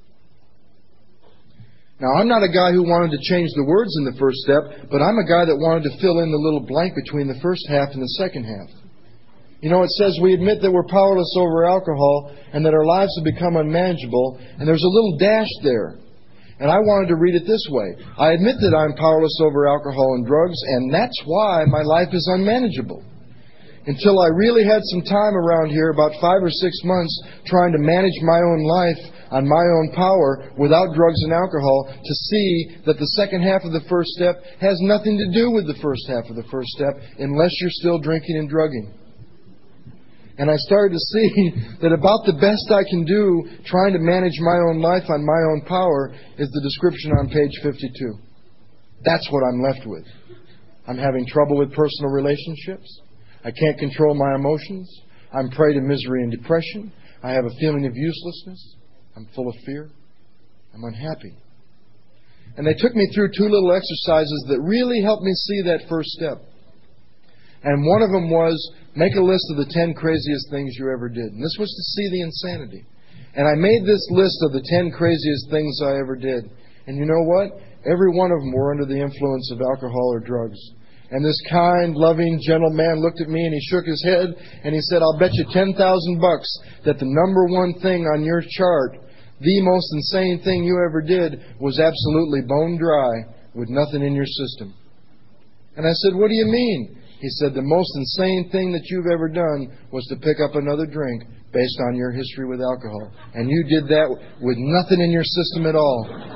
Now, I'm not a guy who wanted to change the words in the first step, but I'm a guy that wanted to fill in the little blank between the first half and the second half. You know, it says we admit that we're powerless over alcohol and that our lives have become unmanageable, and there's a little dash there. And I wanted to read it this way. I admit that I'm powerless over alcohol and drugs, and that's why my life is unmanageable. Until I really had some time around here, about five or six months, trying to manage my own life on my own power without drugs and alcohol, to see that the second half of the first step has nothing to do with the first half of the first step unless you're still drinking and drugging. And I started to see that about the best I can do trying to manage my own life on my own power is the description on page fifty-two. That's what I'm left with. I'm having trouble with personal relationships. I can't control my emotions. I'm prey to misery and depression. I have a feeling of uselessness. I'm full of fear. I'm unhappy. And they took me through two little exercises that really helped me see that first step. And one of them was, make a list of the ten craziest things you ever did. And this was to see the insanity. And I made this list of the ten craziest things I ever did. And you know what? Every one of them were under the influence of alcohol or drugs. And this kind, loving, gentle man looked at me and he shook his head and he said, I'll bet you ten thousand bucks that the number one thing on your chart, the most insane thing you ever did, was absolutely bone dry with nothing in your system. And I said, what do you mean? He said, the most insane thing that you've ever done was to pick up another drink based on your history with alcohol. And you did that with nothing in your system at all.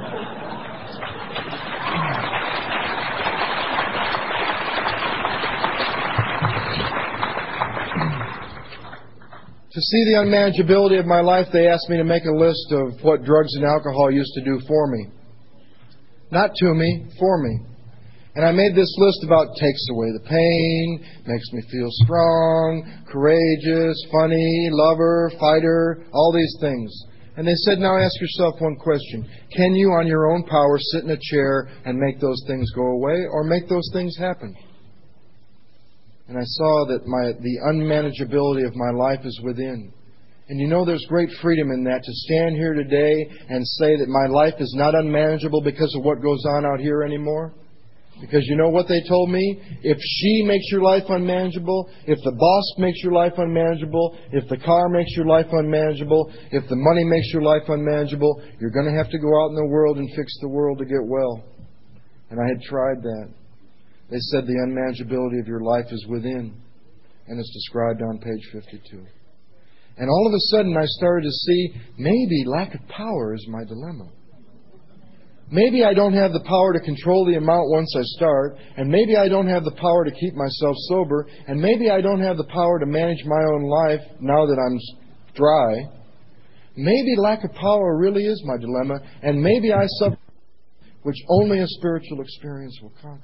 To see the unmanageability of my life, they asked me to make a list of what drugs and alcohol used to do for me. Not to me, for me. And I made this list about takes away the pain, makes me feel strong, courageous, funny, lover, fighter, all these things. And they said, now ask yourself one question. Can you on your own power sit in a chair and make those things go away or make those things happen? And I saw that my the unmanageability of my life is within. And you know there's great freedom in that, to stand here today and say that my life is not unmanageable because of what goes on out here anymore. Because you know what they told me? If she makes your life unmanageable, if the boss makes your life unmanageable, if the car makes your life unmanageable, if the money makes your life unmanageable, you're going to have to go out in the world and fix the world to get well. And I had tried that. They said the unmanageability of your life is within, and it's described on page fifty-two. And all of a sudden I started to see maybe lack of power is my dilemma. Maybe I don't have the power to control the amount once I start, and maybe I don't have the power to keep myself sober, and maybe I don't have the power to manage my own life now that I'm dry. Maybe lack of power really is my dilemma, and maybe I suffer, which only a spiritual experience will conquer.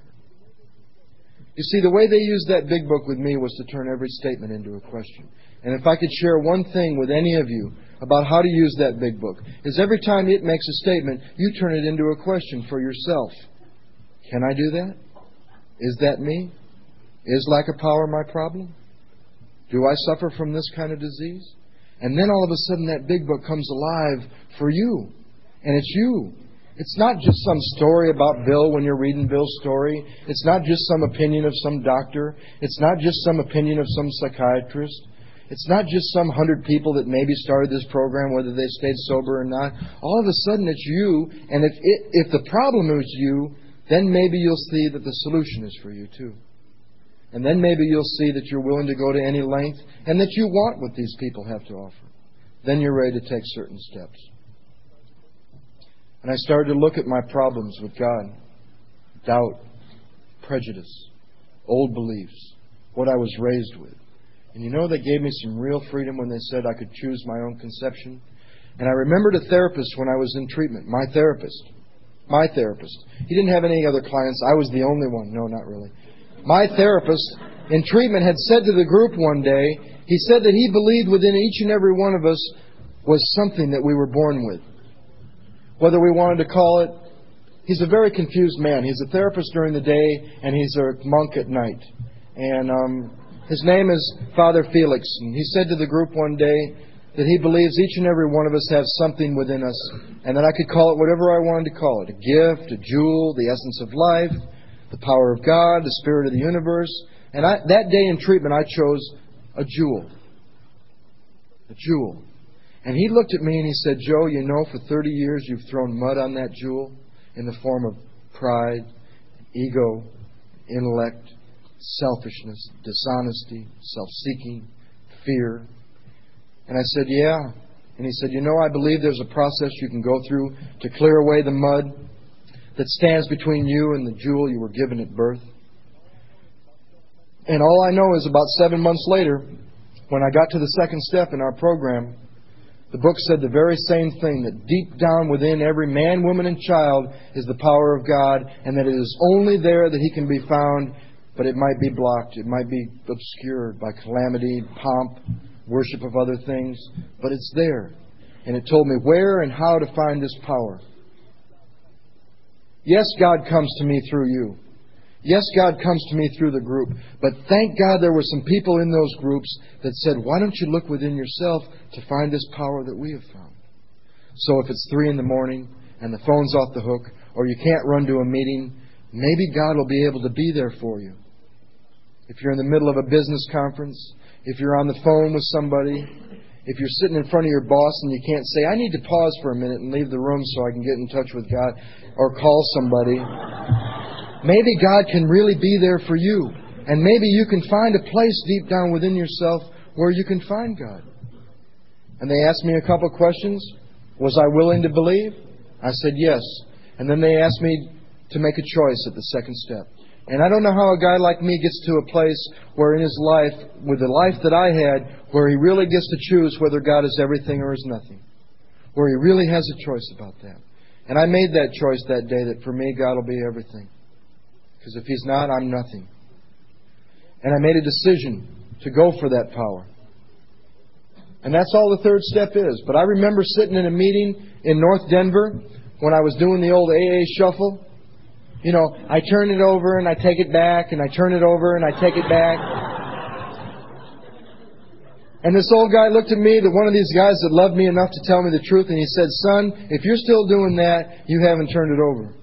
You see, the way they used that big book with me was to turn every statement into a question. And if I could share one thing with any of you about how to use that big book, is every time it makes a statement, you turn it into a question for yourself. Can I do that? Is that me? Is lack of power my problem? Do I suffer from this kind of disease? And then all of a sudden that big book comes alive for you. And it's you. It's not just some story about Bill when you're reading Bill's story. It's not just some opinion of some doctor. It's not just some opinion of some psychiatrist. It's not just some hundred people that maybe started this program, whether they stayed sober or not. All of a sudden it's you. And if it, if the problem is you, then maybe you'll see that the solution is for you too. And then maybe you'll see that you're willing to go to any length and that you want what these people have to offer. Then you're ready to take certain steps. And I started to look at my problems with God. Doubt, prejudice, old beliefs, what I was raised with. And you know, they gave me some real freedom when they said I could choose my own conception. And I remembered a therapist when I was in treatment, my therapist. My therapist. He didn't have any other clients. I was the only one. No, not really. My therapist in treatment had said to the group one day, he said that he believed within each and every one of us was something that we were born with. Whether we wanted to call it, he's a very confused man. He's a therapist during the day and he's a monk at night. And um, his name is Father Felix. And he said to the group one day that he believes each and every one of us has something within us and that I could call it whatever I wanted to call it. A gift, a jewel, the essence of life, the power of God, the spirit of the universe. And I, that day in treatment, I chose a jewel. A jewel. And he looked at me and he said, Joe, you know, for thirty years you've thrown mud on that jewel in the form of pride, ego, intellect, selfishness, dishonesty, self-seeking, fear. And I said, yeah. And he said, you know, I believe there's a process you can go through to clear away the mud that stands between you and the jewel you were given at birth. And all I know is about seven months later, when I got to the second step in our program, the book said the very same thing, that deep down within every man, woman, and child is the power of God, and that it is only there that He can be found, but it might be blocked, it might be obscured by calamity, pomp, worship of other things, but it's there. And it told me where and how to find this power. Yes, God comes to me through you. Yes, God comes to me through the group. But thank God there were some people in those groups that said, why don't you look within yourself to find this power that we have found? So if it's three in the morning and the phone's off the hook, or you can't run to a meeting, maybe God will be able to be there for you. If you're in the middle of a business conference, if you're on the phone with somebody, if you're sitting in front of your boss and you can't say, I need to pause for a minute and leave the room so I can get in touch with God, or call somebody, maybe God can really be there for you. And maybe you can find a place deep down within yourself where you can find God. And they asked me a couple of questions. Was I willing to believe? I said yes. And then they asked me to make a choice at the second step. And I don't know how a guy like me gets to a place where in his life, with the life that I had, where he really gets to choose whether God is everything or is nothing. Where he really has a choice about that. And I made that choice that day that for me, God will be everything. Because if He's not, I'm nothing. And I made a decision to go for that power. And that's all the third step is. But I remember sitting in a meeting in North Denver when I was doing the old A A shuffle. You know, I turn it over and I take it back, and I turn it over and I take it back. And this old guy looked at me, the one of these guys that loved me enough to tell me the truth, and he said, son, if you're still doing that, you haven't turned it over.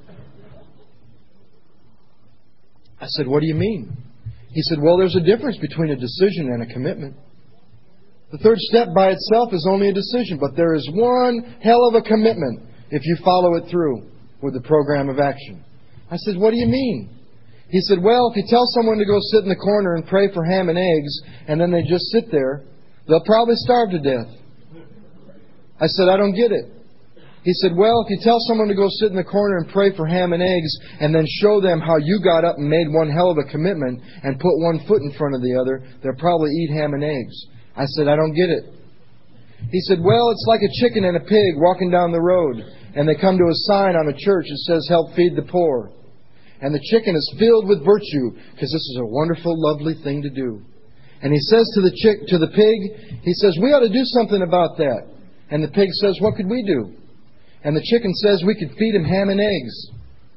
I said, what do you mean? He said, well, there's a difference between a decision and a commitment. The third step by itself is only a decision, but there is one hell of a commitment if you follow it through with the program of action. I said, what do you mean? He said, well, if you tell someone to go sit in the corner and pray for ham and eggs, and then they just sit there, they'll probably starve to death. I said, I don't get it. He said, well, if you tell someone to go sit in the corner and pray for ham and eggs and then show them how you got up and made one hell of a commitment and put one foot in front of the other, they'll probably eat ham and eggs. I said, I don't get it. He said, well, it's like a chicken and a pig walking down the road, and they come to a sign on a church that says, help feed the poor. And the chicken is filled with virtue because this is a wonderful, lovely thing to do. And he says to the chick, to the pig, he says, we ought to do something about that. And the pig says, what could we do? And the chicken says, we could feed him ham and eggs.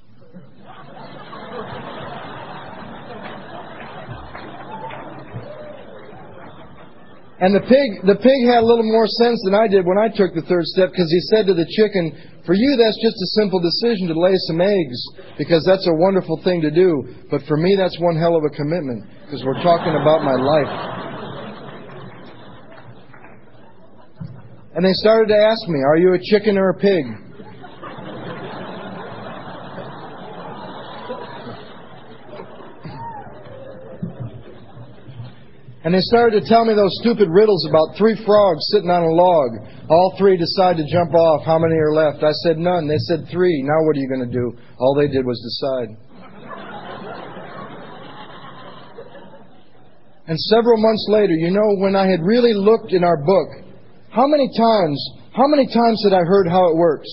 And the pig, the pig had a little more sense than I did when I took the third step, because he said to the chicken, for you that's just a simple decision to lay some eggs, because that's a wonderful thing to do. But for me that's one hell of a commitment, because we're talking about my life. And they started to ask me, are you a chicken or a pig? And they started to tell me those stupid riddles about three frogs sitting on a log. All three decide to jump off. How many are left? I said none. They said three. Now what are you going to do? All they did was decide. And several months later, you know, when I had really looked in our book, how many times, how many times had I heard how it works?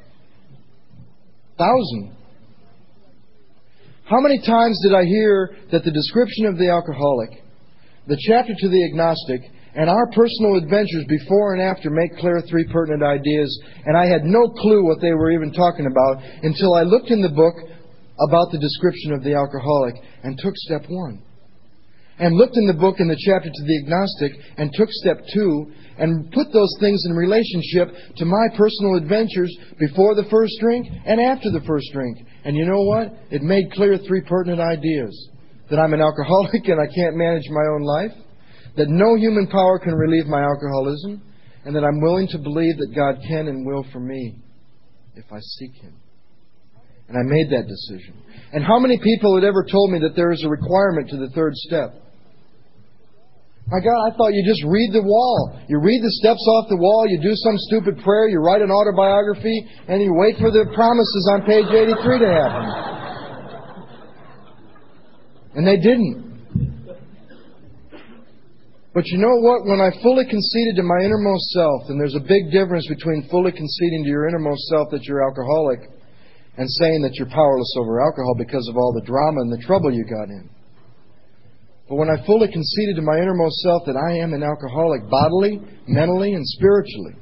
Thousand. How many times did I hear that the description of the alcoholic, the chapter to the agnostic, and our personal adventures before and after make clear three pertinent ideas, and I had no clue what they were even talking about until I looked in the book about the description of the alcoholic and took step one. And looked in the book in the chapter to the agnostic and took step two and put those things in relationship to my personal adventures before the first drink and after the first drink. And you know what? It made clear three pertinent ideas. That I'm an alcoholic and I can't manage my own life. That no human power can relieve my alcoholism. And that I'm willing to believe that God can and will for me if I seek Him. And I made that decision. And how many people had ever told me that there is a requirement to the third step? My God, I thought you just read the wall. You read the steps off the wall, you do some stupid prayer, you write an autobiography, and you wait for the promises on page eighty-three to happen. And they didn't. But you know what? When I fully conceded to my innermost self, and there's a big difference between fully conceding to your innermost self that you're alcoholic and saying that you're powerless over alcohol because of all the drama and the trouble you got in. But when I fully conceded to my innermost self that I am an alcoholic bodily, mentally, and spiritually,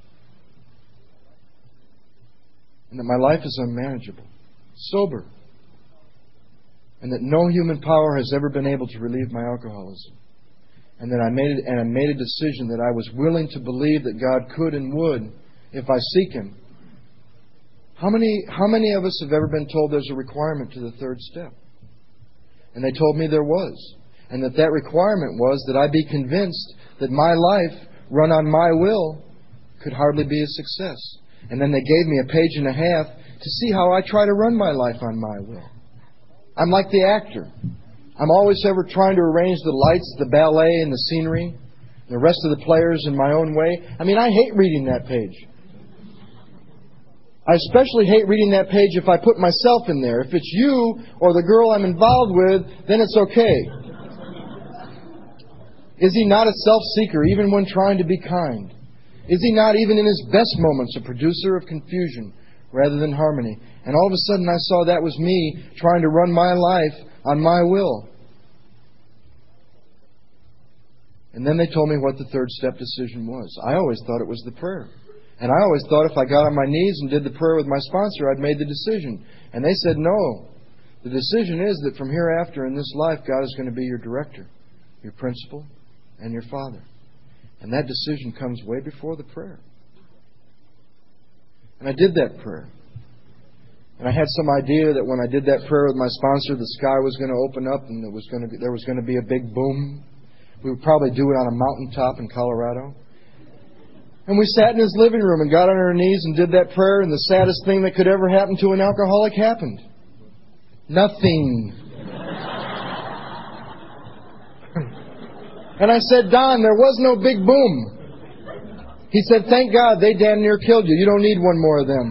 and that my life is unmanageable, sober, and that no human power has ever been able to relieve my alcoholism, and that I made it, and I made a decision that I was willing to believe that God could and would if I seek Him. How many, how many of us have ever been told there's a requirement to the third step? And they told me there was. And that that requirement was that I be convinced that my life, run on my will, could hardly be a success. And then they gave me a page and a half to see how I try to run my life on my will. I'm like the actor. I'm always ever trying to arrange the lights, the ballet, and the scenery, the rest of the players in my own way. I mean, I hate reading that page. I especially hate reading that page if I put myself in there. If it's you or the girl I'm involved with, then it's okay. Is he not a self-seeker even when trying to be kind? Is he not even in his best moments a producer of confusion rather than harmony? And all of a sudden I saw that was me trying to run my life on my will. And then they told me what the third step decision was. I always thought it was the prayer. And I always thought if I got on my knees and did the prayer with my sponsor, I'd made the decision. And they said, no. The decision is that from hereafter in this life, God is going to be your director, your principal, and your father. And that decision comes way before the prayer. And I did that prayer. And I had some idea that when I did that prayer with my sponsor, the sky was going to open up and there was going to be, there was going to be a big boom. We would probably do it on a mountaintop in Colorado. And we sat in his living room and got on our knees and did that prayer, and the saddest thing that could ever happen to an alcoholic happened. Nothing. And I said, Don, there was no big boom. He said, thank God they damn near killed you. You don't need one more of them.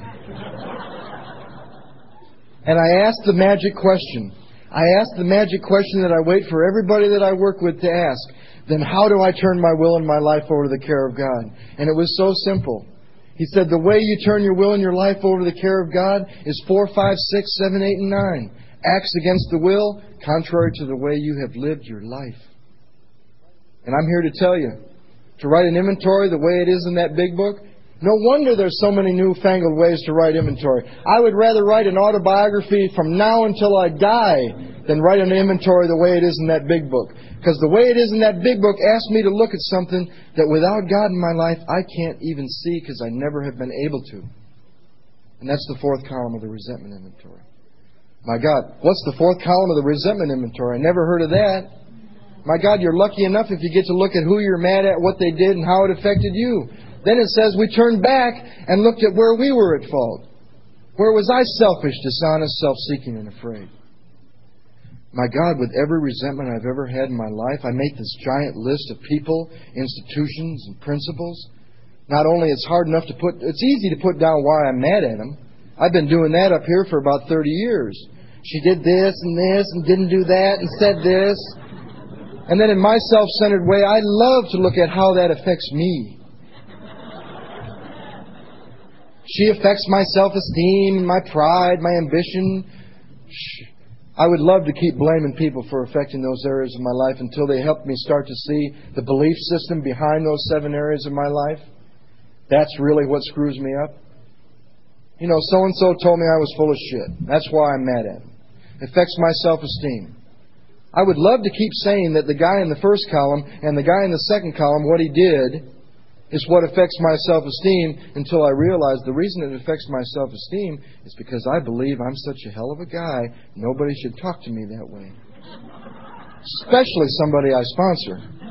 And I asked the magic question. I asked the magic question that I wait for everybody that I work with to ask. Then how do I turn my will and my life over to the care of God? And it was so simple. He said, the way you turn your will and your life over to the care of God is four, five, six, seven, eight, and nine. Acts against the will, contrary to the way you have lived your life. And I'm here to tell you, to write an inventory the way it is in that big book, no wonder there's so many newfangled ways to write inventory. I would rather write an autobiography from now until I die than write an inventory the way it is in that big book. Because the way it is in that big book asks me to look at something that without God in my life, I can't even see because I never have been able to. And that's the fourth column of the resentment inventory. My God, what's the fourth column of the resentment inventory? I never heard of that. My God, you're lucky enough if you get to look at who you're mad at, what they did, and how it affected you. Then it says we turned back and looked at where we were at fault. Where was I selfish, dishonest, self-seeking, and afraid? My God, with every resentment I've ever had in my life, I make this giant list of people, institutions, and principles. Not only it's hard enough to put, it's easy to put down why I'm mad at them. I've been doing that up here for about thirty years. She did this and this and didn't do that and said this. And then in my self-centered way, I love to look at how that affects me. She affects my self-esteem, my pride, my ambition. I would love to keep blaming people for affecting those areas of my life until they help me start to see the belief system behind those seven areas of my life. That's really what screws me up. You know, so-and-so told me I was full of shit. That's why I'm mad at him. It affects my self-esteem. I would love to keep saying that the guy in the first column and the guy in the second column, what he did is what affects my self-esteem, until I realize the reason it affects my self-esteem is because I believe I'm such a hell of a guy, nobody should talk to me that way. Especially somebody I sponsor.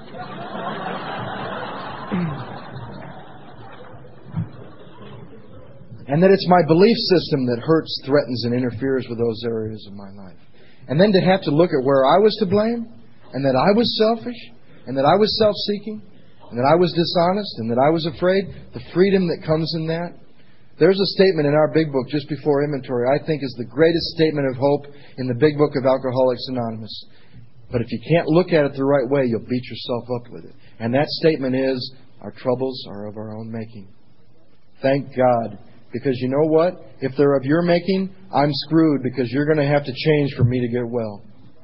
And that it's my belief system that hurts, threatens, and interferes with those areas of my life. And then to have to look at where I was to blame, and that I was selfish, and that I was self-seeking, and that I was dishonest, and that I was afraid, the freedom that comes in that. There's a statement in our big book just before inventory I think is the greatest statement of hope in the big book of Alcoholics Anonymous. But if you can't look at it the right way, you'll beat yourself up with it. And that statement is, our troubles are of our own making. Thank God. Because you know what? If they're of your making, I'm screwed, because you're going to have to change for me to get well.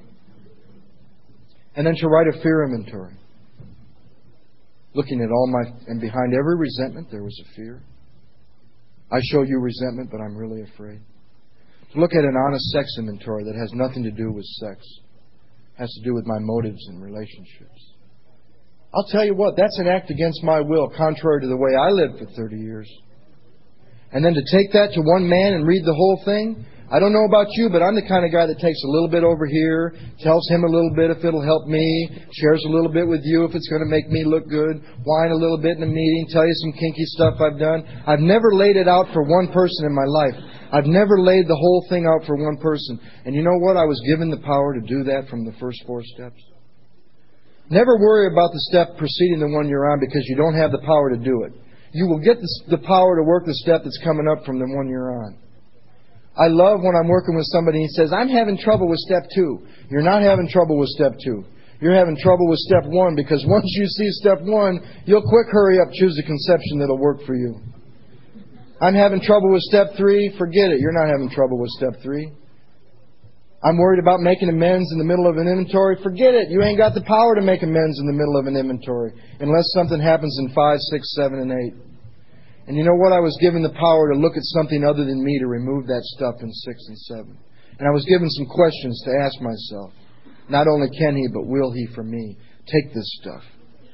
And then to write a fear inventory. Looking at all my, and behind every resentment, there was a fear. I show you resentment, but I'm really afraid. To look at an honest sex inventory that has nothing to do with sex. It has to do with my motives and relationships. I'll tell you what, that's an act against my will, contrary to the way I lived for thirty years. And then to take that to one man and read the whole thing, I don't know about you, but I'm the kind of guy that takes a little bit over here, tells him a little bit if it'll help me, shares a little bit with you if it's going to make me look good, whine a little bit in a meeting, tell you some kinky stuff I've done. I've never laid it out for one person in my life. I've never laid the whole thing out for one person. And you know what? I was given the power to do that from the first four steps. Never worry about the step preceding the one you're on, because you don't have the power to do it. You will get the power to work the step that's coming up from the one you're on. I love when I'm working with somebody and he says, I'm having trouble with step two. You're not having trouble with step two. You're having trouble with step one, because once you see step one, you'll quick hurry up choose a conception that'll work for you. I'm having trouble with step three. Forget it. You're not having trouble with step three. I'm worried about making amends in the middle of an inventory. Forget it. You ain't got the power to make amends in the middle of an inventory unless something happens in five, six, seven, and eight. And you know what? I was given the power to look at something other than me to remove that stuff in six and seven. And I was given some questions to ask myself. Not only can He, but will He for me take this stuff?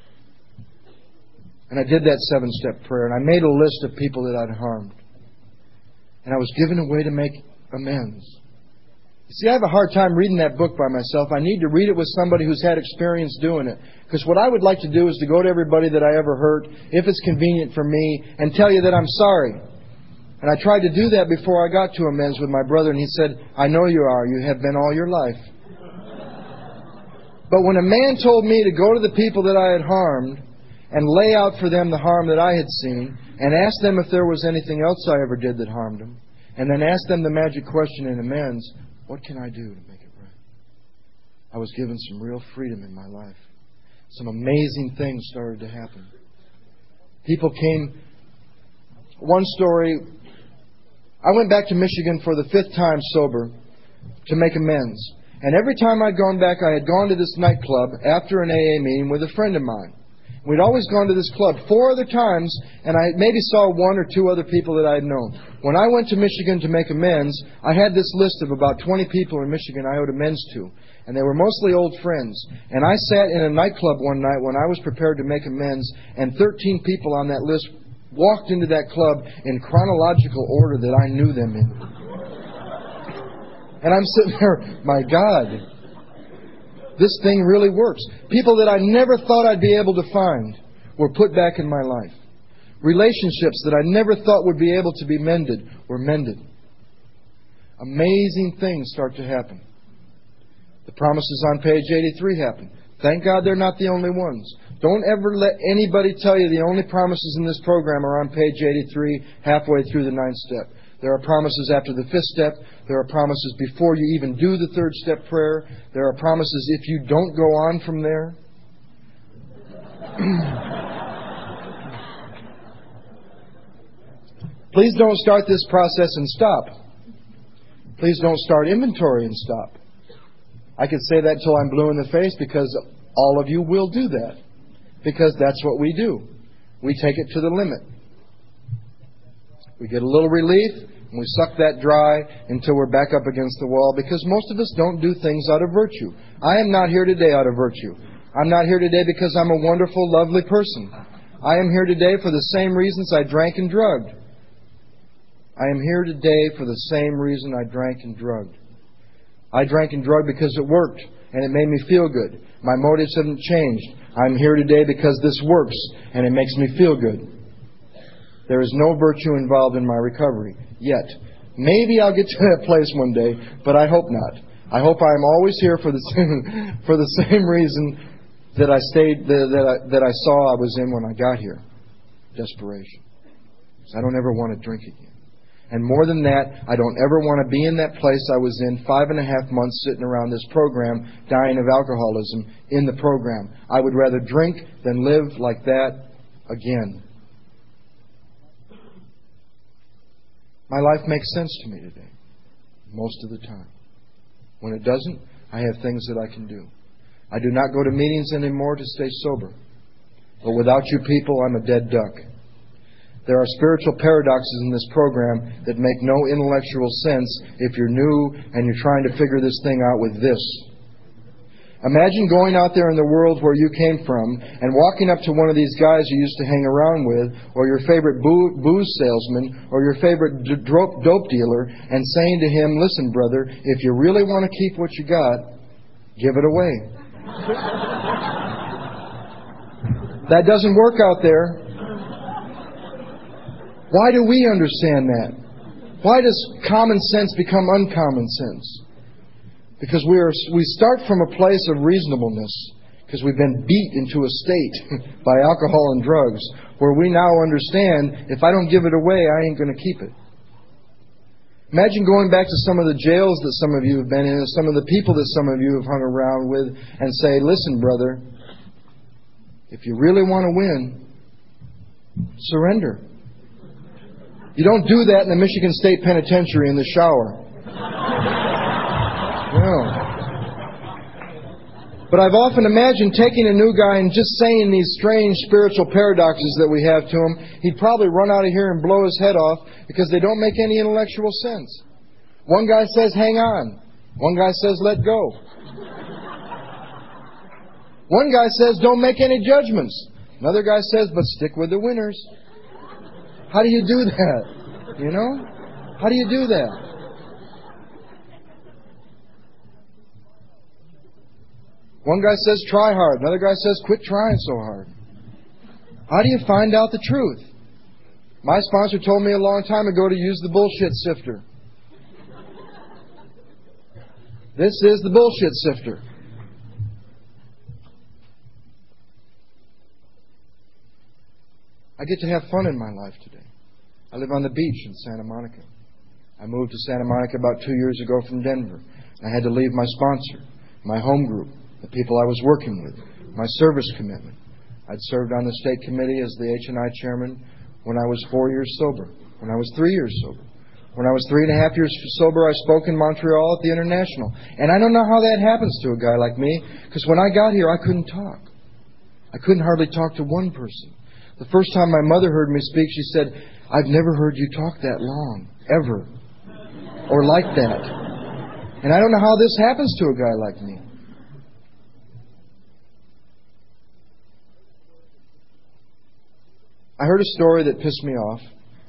And I did that seven-step prayer, and I made a list of people that I'd harmed. And I was given a way to make amends. You see, I have a hard time reading that book by myself. I need to read it with somebody who's had experience doing it. Because what I would like to do is to go to everybody that I ever hurt, if it's convenient for me, and tell you that I'm sorry. And I tried to do that before I got to amends with my brother, and he said, I know you are. You have been all your life. But when a man told me to go to the people that I had harmed and lay out for them the harm that I had seen, and ask them if there was anything else I ever did that harmed them, and then ask them the magic question in amends, what can I do to make it right? I was given some real freedom in my life. Some amazing things started to happen. People came. One story, I went back to Michigan for the fifth time sober to make amends. And every time I'd gone back, I had gone to this nightclub after an A A meeting with a friend of mine. We'd always gone to this club four other times, and I maybe saw one or two other people that I had known. When I went to Michigan to make amends, I had this list of about twenty people in Michigan I owed amends to. And they were mostly old friends. And I sat in a nightclub one night when I was prepared to make amends, and thirteen people on that list walked into that club in chronological order that I knew them in. And I'm sitting there, my God, this thing really works. People that I never thought I'd be able to find were put back in my life. Relationships that I never thought would be able to be mended were mended. Amazing things start to happen. The promises on page eighty-three happen. Thank God they're not the only ones. Don't ever let anybody tell you the only promises in this program are on page eighty-three, halfway through the ninth step. There are promises after the fifth step. There are promises before you even do the third step prayer. There are promises if you don't go on from there. Please don't start this process and stop. Please don't start inventory and stop. I could say that until I'm blue in the face because all of you will do that. Because that's what we do. We take it to the limit. We get a little relief, and we suck that dry until we're back up against the wall, because most of us don't do things out of virtue. I am not here today out of virtue. I'm not here today because I'm a wonderful, lovely person. I am here today for the same reasons I drank and drugged. I am here today for the same reason I drank and drugged. I drank and drugged because it worked, and it made me feel good. My motives haven't changed. I'm here today because this works, and it makes me feel good. There is no virtue involved in my recovery yet. Maybe I'll get to that place one day, but I hope not. I hope I'm always here for the same, for the same reason that I stayed, that, that, I, that I saw I was in when I got here. Desperation. I don't ever want to drink again. And more than that, I don't ever want to be in that place I was in five and a half months sitting around this program, dying of alcoholism in the program. I would rather drink than live like that again. My life makes sense to me today, most of the time. When it doesn't, I have things that I can do. I do not go to meetings anymore to stay sober. But without you people, I'm a dead duck. There are spiritual paradoxes in this program that make no intellectual sense if you're new and you're trying to figure this thing out with this. Imagine going out there in the world where you came from and walking up to one of these guys you used to hang around with, or your favorite boo- booze salesman, or your favorite d- dope, dope dealer, and saying to him, listen, brother, if you really want to keep what you got, give it away. That doesn't work out there. Why do we understand that? Why does common sense become uncommon sense? Because we are we start from a place of reasonableness, because we've been beat into a state by alcohol and drugs, where we now understand, if I don't give it away, I ain't going to keep it. Imagine going back to some of the jails that some of you have been in, some of the people that some of you have hung around with, and say, listen, brother, if you really want to win, surrender. You don't do that in the Michigan State Penitentiary in the shower. No. But I've often imagined taking a new guy and just saying these strange spiritual paradoxes that we have to him. He'd probably run out of here and blow his head off because they don't make any intellectual sense. One guy says, hang on. One guy says, let go. One guy says, don't make any judgments. Another guy says, but stick with the winners. How do you do that? You know? How do you do that? One guy says, try hard. Another guy says, quit trying so hard. How do you find out the truth? My sponsor told me a long time ago to use the bullshit sifter. This is the bullshit sifter. I get to have fun in my life today. I live on the beach in Santa Monica. I moved to Santa Monica about two years ago from Denver. I had to leave my sponsor, my home group, the people I was working with, my service commitment. I'd served on the state committee as the H and I chairman when I was four years sober, when I was three years sober. When I was three and a half years sober, I spoke in Montreal at the International. And I don't know how that happens to a guy like me, because when I got here, I couldn't talk. I couldn't hardly talk to one person. The first time my mother heard me speak, she said, "I've never heard you talk that long, ever, or like that." And I don't know how this happens to a guy like me. I heard a story that pissed me off.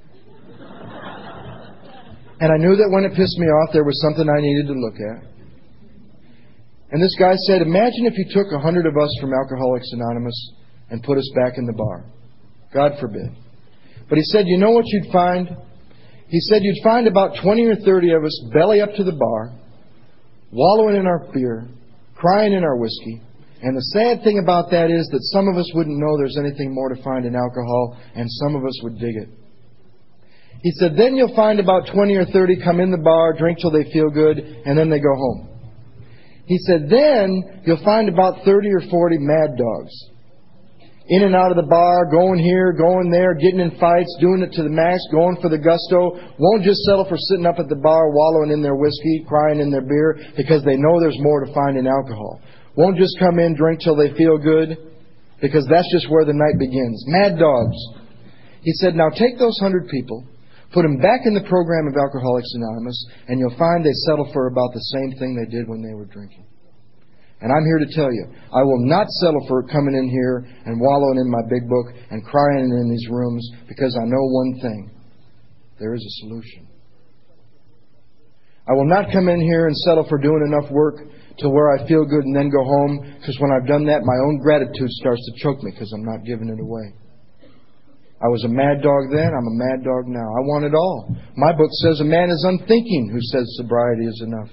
And I knew that when it pissed me off, there was something I needed to look at. And this guy said, imagine if you took a hundred of us from Alcoholics Anonymous and put us back in the bar. God forbid. But he said, you know what you'd find? He said you'd find about twenty or thirty of us belly up to the bar, wallowing in our beer, crying in our whiskey. And the sad thing about that is that some of us wouldn't know there's anything more to find in alcohol, and some of us would dig it. He said, then you'll find about twenty or thirty come in the bar, drink till they feel good, and then they go home. He said, then you'll find about thirty or forty mad dogs. In and out of the bar, going here, going there, getting in fights, doing it to the max, going for the gusto. Won't just settle for sitting up at the bar, wallowing in their whiskey, crying in their beer, because they know there's more to find in alcohol. Won't just come in, drink till they feel good, because that's just where the night begins. Mad dogs. He said, now take those hundred people, put them back in the program of Alcoholics Anonymous, and you'll find they settle for about the same thing they did when they were drinking. And I'm here to tell you, I will not settle for coming in here and wallowing in my big book and crying in these rooms, because I know one thing. There is a solution. I will not come in here and settle for doing enough work to where I feel good and then go home, because when I've done that, my own gratitude starts to choke me because I'm not giving it away. I was a mad dog then, I'm a mad dog now. I want it all. My book says a man is unthinking who says sobriety is enough.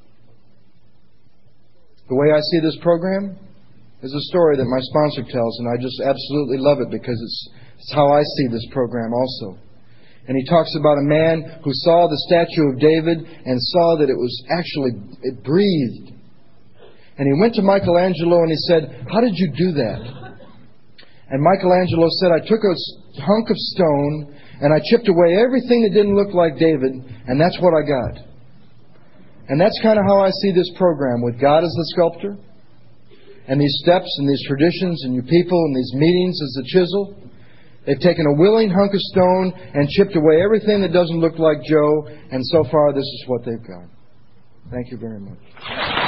The way I see this program is a story that my sponsor tells, and I just absolutely love it because it's, it's how I see this program also. And he talks about a man who saw the statue of David and saw that it was actually, it breathed. And he went to Michelangelo and he said, how did you do that? And Michelangelo said, I took a hunk of stone and I chipped away everything that didn't look like David, and that's what I got. And that's kind of how I see this program, with God as the sculptor, and these steps and these traditions and you people and these meetings as the chisel. They've taken a willing hunk of stone and chipped away everything that doesn't look like Joe, and so far this is what they've got. Thank you very much.